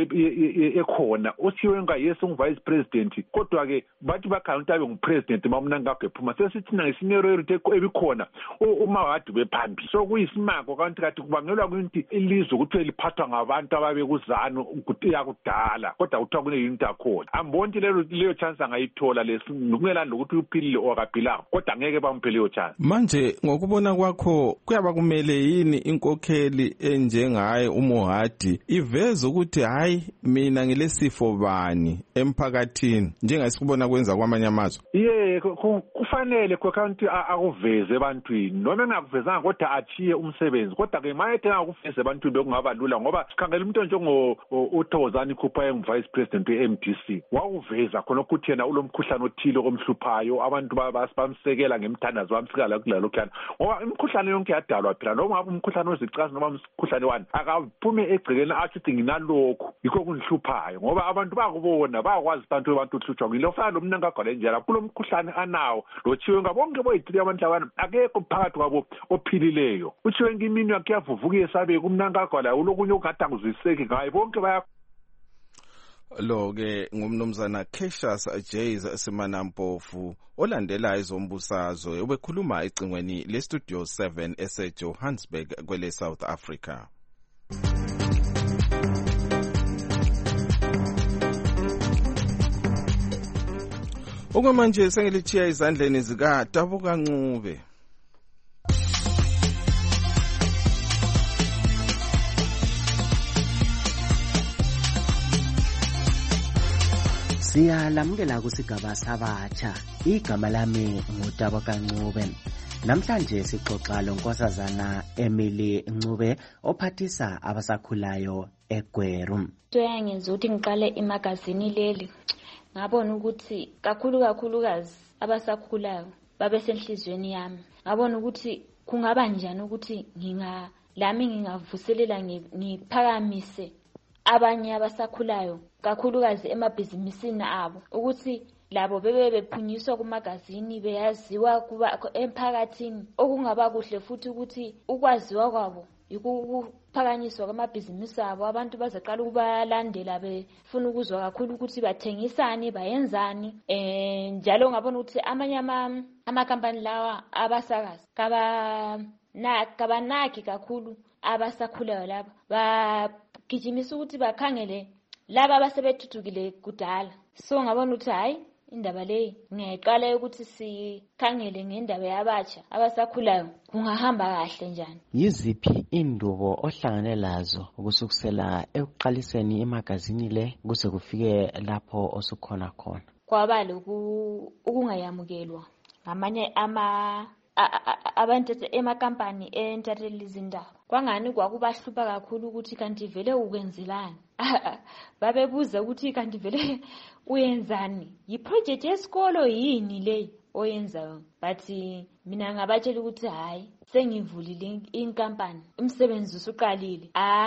Speaker 18: ekhona uThiwenga yes ungu-vice president, kodwa ke bathi bakhanya Ntabe ngu-president maMnangagwa ephuma. Sesithina nge-seniority ebikhona uMahadi bephambili. So kuyisimako kanti kathi kubangelwa ukuthi ilizwe ukuthi liphathwa ngabantu ababe kuZANU yakudala, kodwa kuthiwa kune-unit akhona. Ambonti lelo leyo chance angayithola lesingelani lokuthi uphilile okaphilanga, kodwa ngeke bamphe leyo chance.
Speaker 16: Manje ngokubona kwakho kuyaba kumele yini inkokheli enjengaye uMohadi iveze ukuthi hayi mina ngilesifo bani emphakathini njengasikubona kwenza kwamanye amazwe?
Speaker 18: Ye kufanele kwakanti akuveze ebantwini, noma engakuvezanga kodwa achiye umsebenzi, kodwa ke mayethe akuveze ebantwini bekungaba lula ngoba sikhangela umuntu njengo uThokozani Khupha engu-vice president we-M D C wakuveza khona ukuthi yena ulomkhuhlane othile omhluphayo, abantu bamsekela ngemthandazo bamsikala kulalo khana ngoba imikhuhlane yonke yadalwa phela, noma ngabe umkhuhlane ozicasi noma umkhuhlane wani akaphume egcekeni athi nginalokho yikho kunhluphayo, ngoba abantu bakubona bakwazi abantu abantu uhlutshwa ngilo fana loMnangagwa lenjala kulo mkhuhlane anawo lo Thiwenga bonke boyithile abantu abana akekho phakathi kwabo ophilileyo. uThiwenga imini yakhe yavuvuka esabe kuMnangagwa la ulokunye ukade akuzwiseki ngaye bonke baya.
Speaker 16: Lo ke ngumnumzana Cassius Jays Simanampofu olandela izombusazwe ubekhuluma ecingweni le-Studio seven ese-Johannesburg kwele South Africa. Okwamanje sengilichiya izandleni zika Dabuka Ncube.
Speaker 9: Siyalamukela kusigaba sabatsha. Igama lami nguDabuka Ncube. Namhlanje sixoxa lonkosazana Emily Ncube ophathisa abasakhulayo eGweru.
Speaker 21: Into yangenza ukuthi ngiqale imagazini leli ngabona ukuthi kakhulu kakhulukazi abasakhulayo babe senhlizweni yami. Ngabona ukuthi kungaba njani ukuthi nginga lami ngingavuselela ngiphakamise abanye abasakhulayo kakhulukazi emabhizimisini abo ukuthi labo bebe bephunyiswa kumagazini beyaziwa kuba emphakathini. Okungaba kuhle futhi ukuthi ukwaziwa kwabo ukuphakanyiswa kwamabhizinisi abo, abantu bazaqala ukubalandela befuna ukuzwa kakhulu ukuthi bathengisani bayenzani. Eh njalo ngabona ukuthi amanye ama amakampani lawa abasakazi kaba na kabanaki kakhulu abasakhulayo laba bagijimisa ukuthi bakhangele laba abasebethuthukile kudala. So ngabona ukuthi hayi indaba le ngiyayiqala ukuthi sikhangele ngendaba yabatsha abasakhulayo kungahamba kahle njani.
Speaker 9: Yiziphi indubo ohlangane lazo ukusukusela ekuqaliseni imagazini le kuze kufike lapho osukhona khona?
Speaker 21: Kwaba lokhu ukungayamukelwa ngamanye ama abantu emakampani entathelisa izindaba. Kwangani kwakubahlupha kakhulu ukuthi kanti vele ukwenzelani. Babebuza ukuthi kanti vele uyenzani, yiproject yesikolo yini le oyenzayo. But mina ngabatshela ukuthi hayi sengivulile inkampani, umsebenzi usuqalile.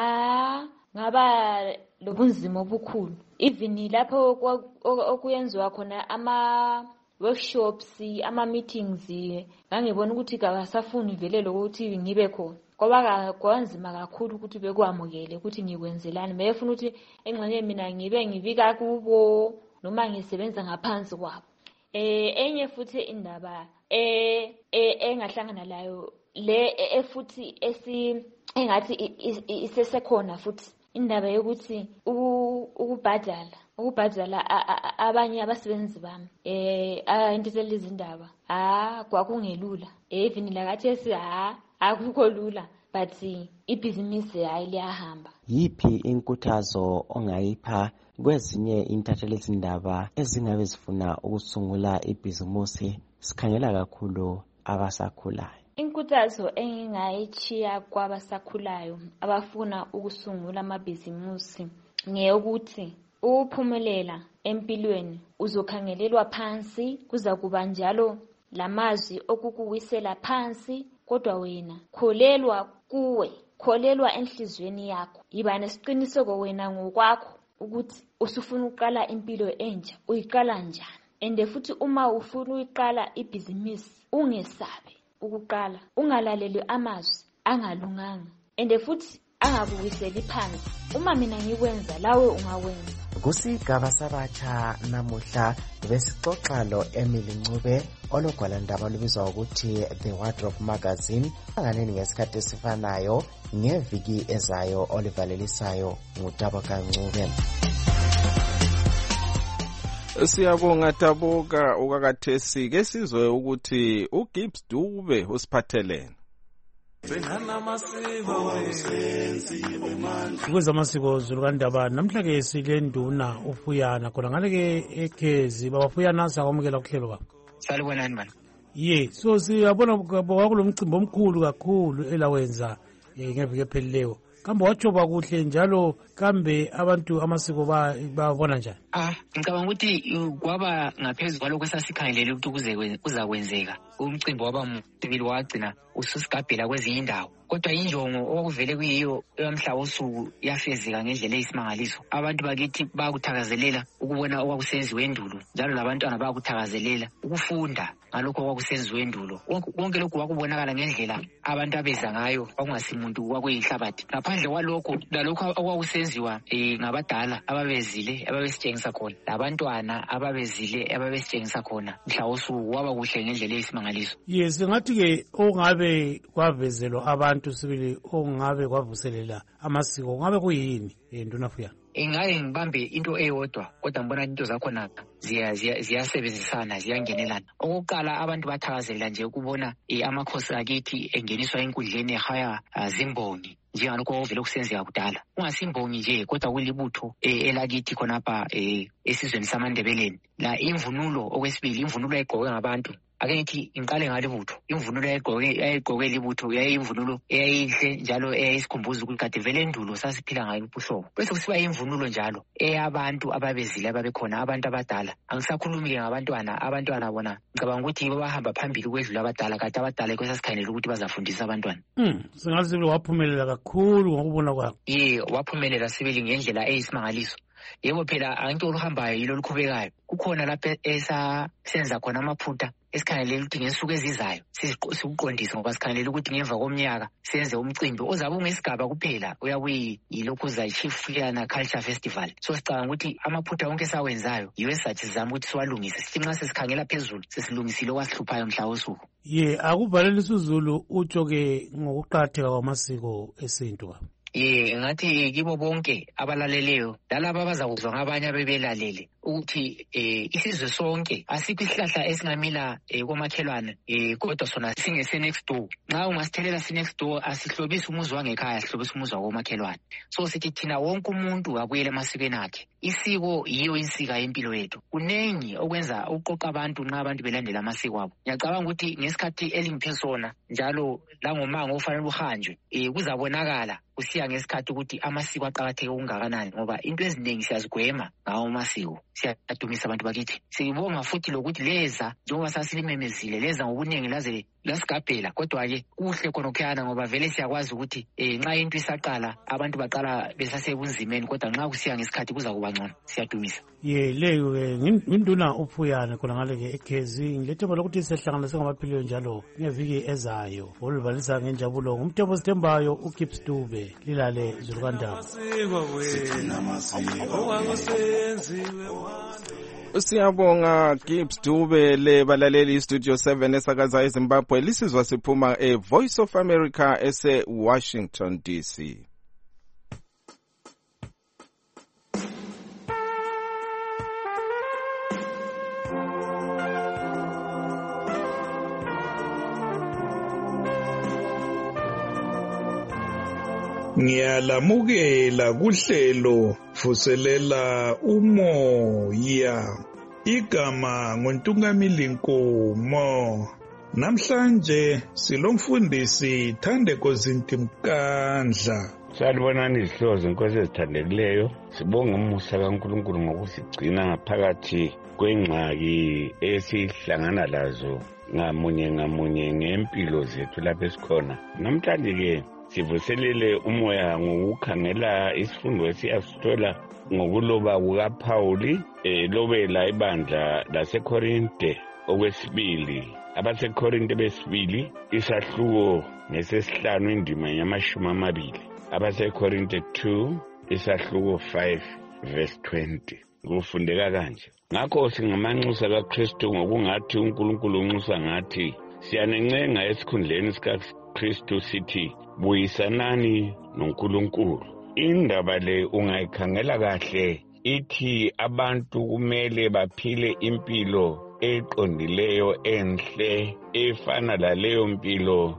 Speaker 21: Ah ngaba lobunzima obukhulu. Even lapho okuyenziwa khona ama workshops, ama meetings, ngangibona ukuthi kabasafuni vele lokuthi ngibe khona. Ngoba kwanzima kakhulu ukuthi bekwamukele ukuthi ngikwenzelani. Befuna ukuthi engxenye mina ngibe ngivika kubo noma ngisebenza ngaphansi kwabo. Eh enye futhi indaba eh engahlangana layo le efuthi esi engathi isesekhona futhi indaba yokuthi ukubhadala ukubhadala abanye abasebenzi bami eh ayintethela izindaba. Ah kwakungelula. Even la kathi ha akukho lula but ibhizinisi hayi liyahamba.
Speaker 9: Yiphi inkuthazo ongayipha kwezinye intatheli izindaba ezingabe zifuna ukusungula ibhizinisi sikhangela kakhulu abasakhulayo?
Speaker 21: Inkuthazo engingayichiya kwabasakhulayo abafuna ukusungula amabhizinisi ngeyokuthi uphumelela empilweni uzokhangelelwa phansi, kuza kuba njalo lamazwi okukuwisela phansi, kodwa wena kholelwa kuwe, kholelwa enhlizweni yakho. Yiba nesiqiniseko wena ngokwakho ukuthi usufuna uqala impilo entsha, uyiqala njani. Ende futhi uma ufuna uyiqala ibhizinisi ungesabe ukuqala, ungalaleli amazwi angalunganga, ende futhi angakuwiseli phansi. Uma mina ngikwenza lawe ungawenza.
Speaker 9: Kusigaba sabatsha namuhla besixoxa lo Emily Ncube ologwala ndaba olubizwa ukuthi The Wardrobe Magazine. Anganeni ngesikhathi esifanayo ngeviki ezayo olivalelisayo nguTaboka Ncube.
Speaker 16: Siyabonga Taboka. Ukakathesi ke sizwe ukuthi uGibbs Dube usiphathelene.
Speaker 3: Ukuze amasiko zulukandaba namhla ke sile nduna ufuyana khona ngale ke ekhezi babafuyana sakwamukela kuhlelo baba.
Speaker 22: Salibonani bani?
Speaker 3: Ye, so siyabona kwakulomcimbi omkhulu kakhulu elawenza ngeviki ephelileyo. Kambe wajoba kuhle njalo kambe abantu amasiko babona njani?
Speaker 22: Ah, ngicabanga ukuthi kwaba ngaphezulu kwalokho esasikhangelele ukuthi kuze kuzakwenzeka. Umcimbi waba mdibili wagcina ususigabhela kwezinye indawo. Kodwa injongo okuvele kuyiyo emhla wosuku yafezeka ngendlela eyisimangaliso. Abantu bakithi bakuthakazelela ukubona okwakusenziwe endulo, njalo labantwana bakuthakazelela ukufunda ngalokho okwakusenziwe endulo. Konke lokho kwakubonakala ngendlela abantu abeza ngayo, kwakungasimuntu kwakuyinhlabathi. Ngaphandle kwalokho lalokho okwakusenziwa eh ngabadala ababezile ababesitshengisa khona, labantwana ababezile ababesitshengisa khona. Mhla wosuku waba kuhle ngendlela eyisimangaliso.
Speaker 3: Yes, ngathi ke ongabe kwavezelwa abantu sibili ongabe kwavuselela amasiko ngabe kuyini enduna fuyana?
Speaker 22: Ingaye ngibambe into eyodwa kodwa ngibona into zakhona ziyasebenzisana ziyangenelana. Okokuqala abantu bathakazelela nje ukubona amakhosi akithi engeniswa enkundleni ehaya zimbongi njengalokho ovele kusenzeka kudala. Ungasimbongi nje kodwa kulibutho elakithi khonapha esizweni samaNdebeleni. La imvunulo okwesibili imvunulo egqokwe ngabantu ake ngithi ngiqale ngalibutho imvunulo yayigqoke libutho yayimvunulo eyayihle njalo eyayisikhumbuza ukuthi kade vele endulo sasiphila ngayo ubuhlobo bese kusiba imvunulo njalo eyabantu ababezile ababekhona abantu abadala angisakhulumi-ke ngabantwana abantwana bona ngicabanga ukuthi babahamba phambili kwedlula abadala kade abadala kwesasikhanela ukuthi bazafundisa abantwana
Speaker 3: um singathi sibili waphumelela kakhulu ngokubona kwakho
Speaker 22: ye waphumelela sibili ngendlela eyisimangaliso yebo phela anto oluhambayo yilo olukhubekayo kukhona lapha esasenza khona amaphutha esikhangelela ukuthi ngesuku ezizayo sikuqondise ngoba sikhangelela ukuthi ngemva komnyaka senze umcimbi ozabe ungesigaba kuphela uyakuyi yilokhu za-chief yana culture festival so sicabanga ukuthi amaphutha wonke esawenzayo yiwo esathi sizama ukuthi siwalungise sithi nxa sesikhangela phezulu sesilungisile okwasihluphayo mhla wosuku
Speaker 3: ye akuvalelisa uzulu utsho-ke ngokuqakatheka kwamasiko esintu
Speaker 22: ye ngathi kibo bonke abalaleleyo lalabo abazakuzwa ngabanye abebelalele ukuthi eh isizwe sonke asikho isihlahla esingamila komakhelwane eh kodwa sona singese next door nxa ungasthelela si next door asihlobisa umuzi wangekhaya sihlobisa umuzi wakomakhelwane so sithi thina wonke umuntu abuyele emasikweni akhe isiko yiyo insika yempilo yethu kunengi okwenza uqoqa abantu nxa abantu belandela amasiko abo ngiyacabanga ukuthi ngesikhathi elingiphesona njalo langomango ofanele uhanjwe eh kuzabonakala kusiya ngesikhathi ukuthi amasiko aqakatheke okungakanani ngoba into eziningi siyazigwema ngawo amasiko siyadumisa abantu bakithi siyibonga futhi lokuthi leza njengoba sasilimemezile leza ngobuningi laze lasigabhela kodwa-ke kuhle khonokhuyana ngoba vele siyakwazi ukuthi um nxa into isaqala abantu baqala besasebunzimeni kodwa nxa kusiya ngesikhathi kuza kuba ngcono siyadumisa
Speaker 3: ye leyo-ke nginduna uphuyane khona ngale-ke ekhezi ngilethemba lokuthi siyahlanganisa ngamaphilio njalo ngeviki ezayo oluvalisa ngenjabulo ngumthembo sithembayo ugibbs dube lilale zulukandaba
Speaker 16: siyabonga Gibbs Dube le balaleli studio seven esakaza eZimbabwe lisizwa siphuma e Voice of America ese Washington D C.
Speaker 4: Ngiyalamukela kuhlelo vuselela umoya igama nguntungamili Nkomo namhlanje silomfundisi Thandeko Zintimkandla.
Speaker 5: Salibonani izihlozo inkosi ezithandekileyo sibonga umusa kaNkulunkulu ngokusigcina ngaphakathi kwengxaki esihlangana lazo ngamunye ngamunye ngempilo zethu lapha esikhona namhlanje ke sivuselele umoya ngokukhangela isifundo esiyasithola ngokuloba kukaPawuli elobela ibandla laseKorinte okwesibili abaseKorinte besibili isahluko nesesihlanu indima yamashumi amabili abaseKorinte two isahluko five verse twenty kufundeka kanje ngakho singamanxusa kaKristu ngokungathi uNkulunkulu unxusa ngathi siyanencenga esikhundleni sikaKristu sithi buyisanani noNkulunkulu. Indaba le ungayikhangela kahle ithi abantu kumele baphile impilo eqondileyo enhle efana laleyo mpilo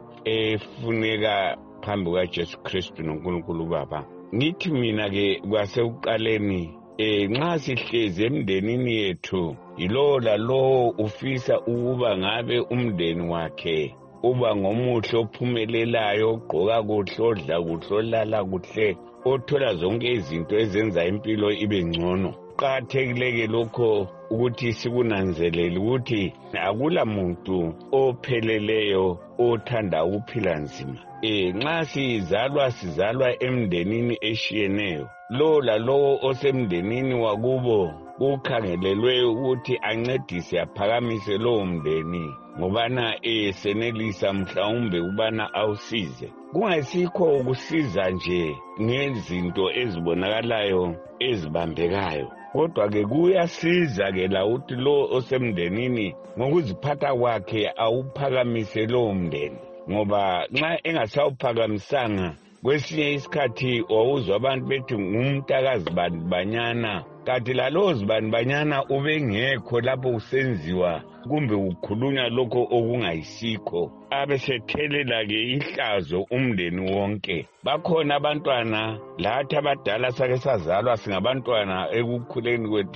Speaker 5: efuneka phambi kukaJesu Kristu noNkulunkulu Baba. Ngithi mina ke kwasekuqaleni eh nxa sihlezi emndenini yethu yilo lalo ufisa ukuba ngabe umndeni wakhe uba ngomuhle ophumelelayo ogqoka kuhle odla kuhle olala kuhle othola zonke izinto ezenza impilo ibe ngcono. Kuqakathekile lokho ukuthi sikunanzelele ukuthi akula muntu opheleleyo othanda ukuphila nzima. Eh nxa sizalwa sizalwa emndenini eshiyeneyo lo lalowo osemndenini wakubo ukhangelelwe ukuthi ancedise aphakamise lowo mndeni ngobana esenelisa mhlawumbe ubana awusize kungayisikho ukusiza nje ngezinto ezibonakalayo ezibambekayo kodwa ke kuyasiza ke la uthi lo osemndenini ngokuziphatha kwakhe awuphakamise lowo mndeni ngoba nxa engasawuphakamisanga kwesinye isikhathi wawuzwa abantu bethi ngumntakazi banyana kanti lalozi banyana ubengekho lapho usenziwa kumbe ukhulunywa lokho okungayisikho abesethelela ke ihlazo umndeni wonke. Bakhona abantwana lathi abadala sake sazalwa singabantwana ekukhuleni kwethu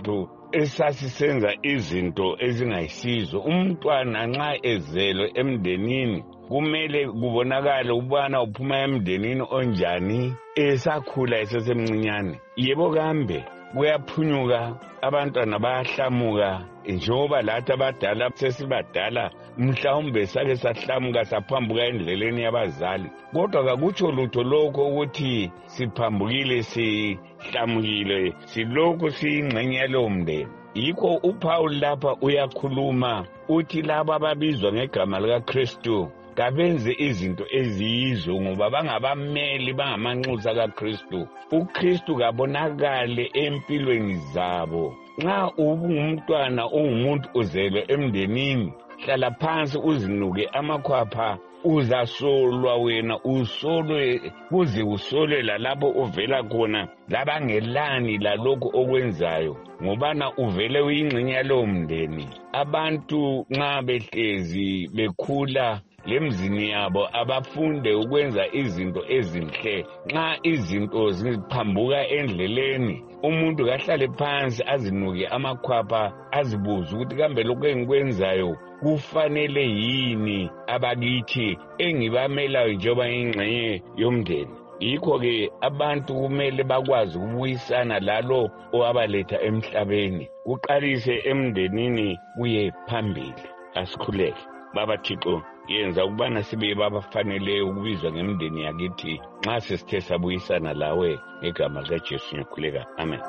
Speaker 5: esasisenza izinto ezingayisizo. Umntwana nxa ezelwe emndenini kumele kubonakale ubana uphuma emndenini onjani esakhula esesemncinyane. Yebo kambe kuyaphunyuka, abantwana bayahlamuka njengoba lathi abadala sesibadala mhlawumbe sake sahlamuka saphambuka endleleni yabazali, kodwa kakutsho lutho lokho ukuthi siphambukile sihlamukile silokhu siyingxenye yalowo mndeni. Yikho uPaul lapha uyakhuluma uthi laba ababizwa ngegama likaKristu kabenze izinto eziyizo ngoba bangabameli bangamanxusa kaKristu. uKristu kabonakale empilweni zabo. Nxa ungumntwana ongumuntu uzelwe emndenini, hlala phansi uzinuke amakhwapha, uzasolwa wena, usolwe kuze usolwe lalapho uvela khona labangelani lalokho okwenzayo ngobana uvele uyingxenye yalowo mndeni. Abantu nxa behlezi bekhula lemzini yabo abafunde ukwenza izinto ezinhle. Nxa izinto ziphambuka endleleni, umuntu kahlale phansi azinuke amakhwapha, azibuze ukuthi kambe lokho engikwenzayo kufanele yini abakithi engibamelayo njengoba ingxenye yomndeni. Yikho-ke abantu kumele bakwazi ukubuyisana lalo owabaletha emhlabeni, kuqalise emndenini kuye phambili. Asikhuleke. Baba Thixo, yenza ukubana sibe babafaneleyo ukubizwa ngemndeni yakithi nxa sesithe sabuyisana lawe ngegama likaJesu ngikhuleka. Amen.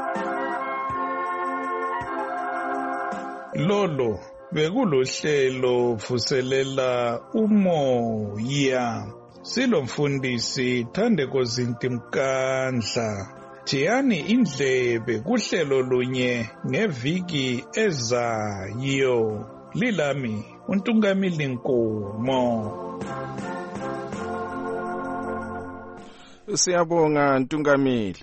Speaker 4: Lolo bekulohlelo vuselela umoya. Silo mfundisi Thandeko Zinti Mkandla. Thiyani indlebe kuhlelo lunye ngeviki ezayo. Lilami uNtungamili Nkomo.
Speaker 16: Siyabonga Ntungamili.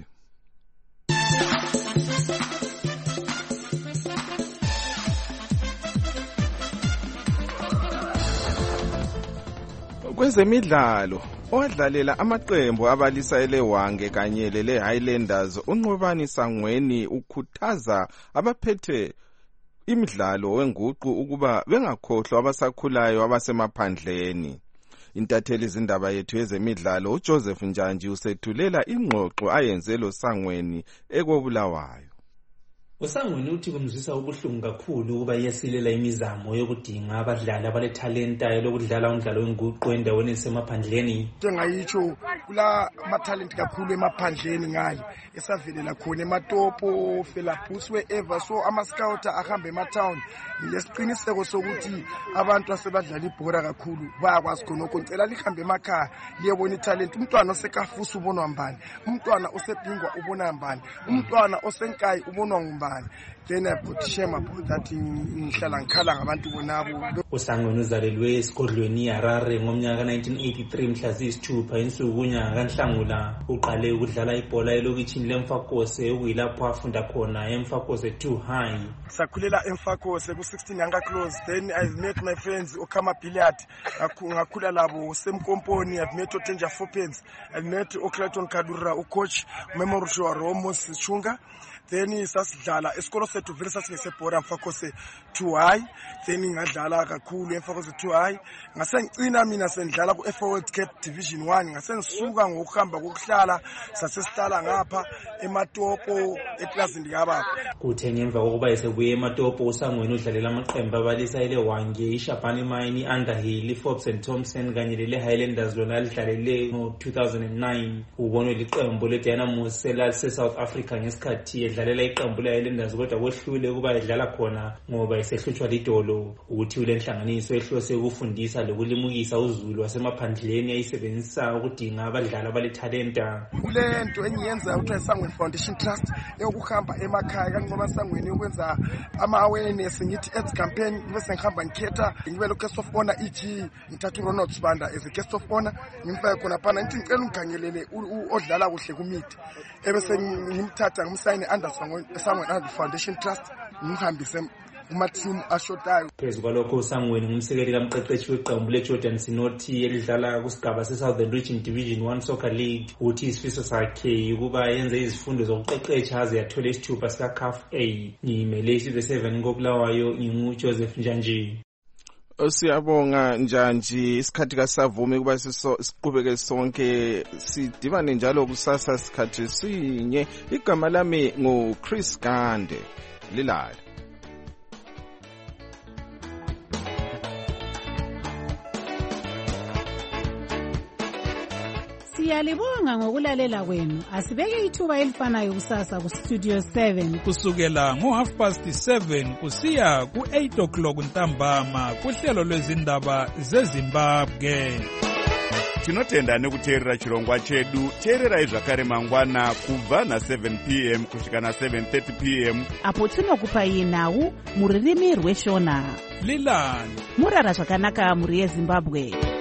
Speaker 16: Kwezemidlalo, owadlalela amaqembu abalisa elewange kanye lele Highlanders uNqobani Sangweni ukhuthaza abaphethe imidlalo wenguqu ukuba bengakhohlwa abasakhulayo abasemaphandleni. Intatheli izindaba yethu yezemidlalo uJoseph Njanji usethulela ingxoxo ayenze lo Sangweni ekobulawayo.
Speaker 7: uSangweni uthi kumzwisa ubuhlungu kakhulu ukuba yesilela imizamo yokudinga abadlali abalethalenta lokudlala umdlalo wenguqu endaweni esemaphandleni.
Speaker 6: Ngayitsho kula amatalent kakhulu emaphandleni ngale esavelela khona eMatopo, Felapus wherever, so ama scout ahamba ematown. Ngilesiqiniseko sokuthi abantu asebadlala ibhola kakhulu bayakwazi khona ukuncela lihambe emakhaya liyebona italent. Umntwana osekafusa ubonwa mbani, umntwana osebhingwa ubonwa mbani, umntwana osenkayi ubonwa ngumbani. Then I put shame about that ngihlala ngikhala ngabantu bonabo.
Speaker 7: uSangweni uzalelwe esigodlweni iHarare ngomnyaka nineteen eighty-three mhla ziyisithupha insuku kunyaka kaNhlangula. Uqale ukudlala ibhola elokitshini leMfakose okuyilapho afunda khona eMfakose two high.
Speaker 6: Sakhulela eMfakose ku sixteen yanga close. Then I met my friends Okama Billiard, ngakhula labo Semkomponi. I've met Otenja Fopens, I've met Oclaton Kadura, ucoach Memory Show Romos Chunga. Then sasidlala esikolo sethu vele sasingesebhora Mfakose two high. Then ngadlala kakhulu eMfakose two high. Ngase ngicina mina sendlala ku F World Cup Division one. Ngase ngisuka ngokuhamba kokuhlala sasesihlala ngapha eMatopo eplazini likababa.
Speaker 7: Kuthe ngemva kokuba esebuye eMatopo uSangweni udlalela amaqembu abalisa elewange iShabani Mine, Underhill, Forbes and Thompson kanye lele Highlanders lona lidlalele ngo two thousand nine. Ubonwe liqembu leDynamos elase South Africa ngesikhathi edlalela iqembu leHighlanders kodwa kwehlule ukuba edlala khona ngoba esehlutshwa lidolo. Ukuthi ule nhlanganiso ehlose ukufundisa lokulimukisa uZulu wasemaphandleni ayisebenzisa ukudinga abadlali abalethalenta.
Speaker 6: Kule nto engiyenza ukuthi iSangweni Foundation Trust eyokuhamba emakhaya kanqoba Sangweni ukwenza ama awareness ngithi ads campaign bese ngihamba ngikhetha ngibe lo guest of honor eg ngithatha uRonald Sibanda as a guest of honor ngimfake khona phana ngithi ngicela ungigangelele odlala kuhle kumithi ebese ngimthatha ngimsayine under Sangweni Foundation Trust ngihambise
Speaker 8: kumathimu ashotayo.
Speaker 7: Phezu kwalokho uSangweni ngumsekeli kamqeqeshi weqembu leJordan Sinothi elidlala kusigaba se-Southern Region Division one Soccer League uthi isifiso sakhe ukuba yenze izifundo zokuqeqesha aze yathole isithupha sika-C A F A. Ngimele isizwe seven koBulawayo, nginguJoseph Njanji.
Speaker 16: Siyabonga Njanji, isikhathi kasavumi kuba siqhubeke sonke sidibane njalo kusasa isikhathi sinye. Igama lami nguChris Gande. Lilala.
Speaker 2: Siyalibonga ngokulalela kwenu. Asibeke ithuba elifanayo kusasa ku Studio seven
Speaker 10: kusukela ngo half past seven kusiya ku eight o'clock ntambama kuhlelo lwezindaba zeZimbabwe.
Speaker 1: Tinotenda nekuteerera chirongwa chedu. Teererai zvakare mangwana kubva na seven p m kusvika na seven thirty p m
Speaker 2: apo tinokupai nhau muririmi rweshona.
Speaker 10: Lilani
Speaker 2: murara zvakanaka muri yeZimbabwe.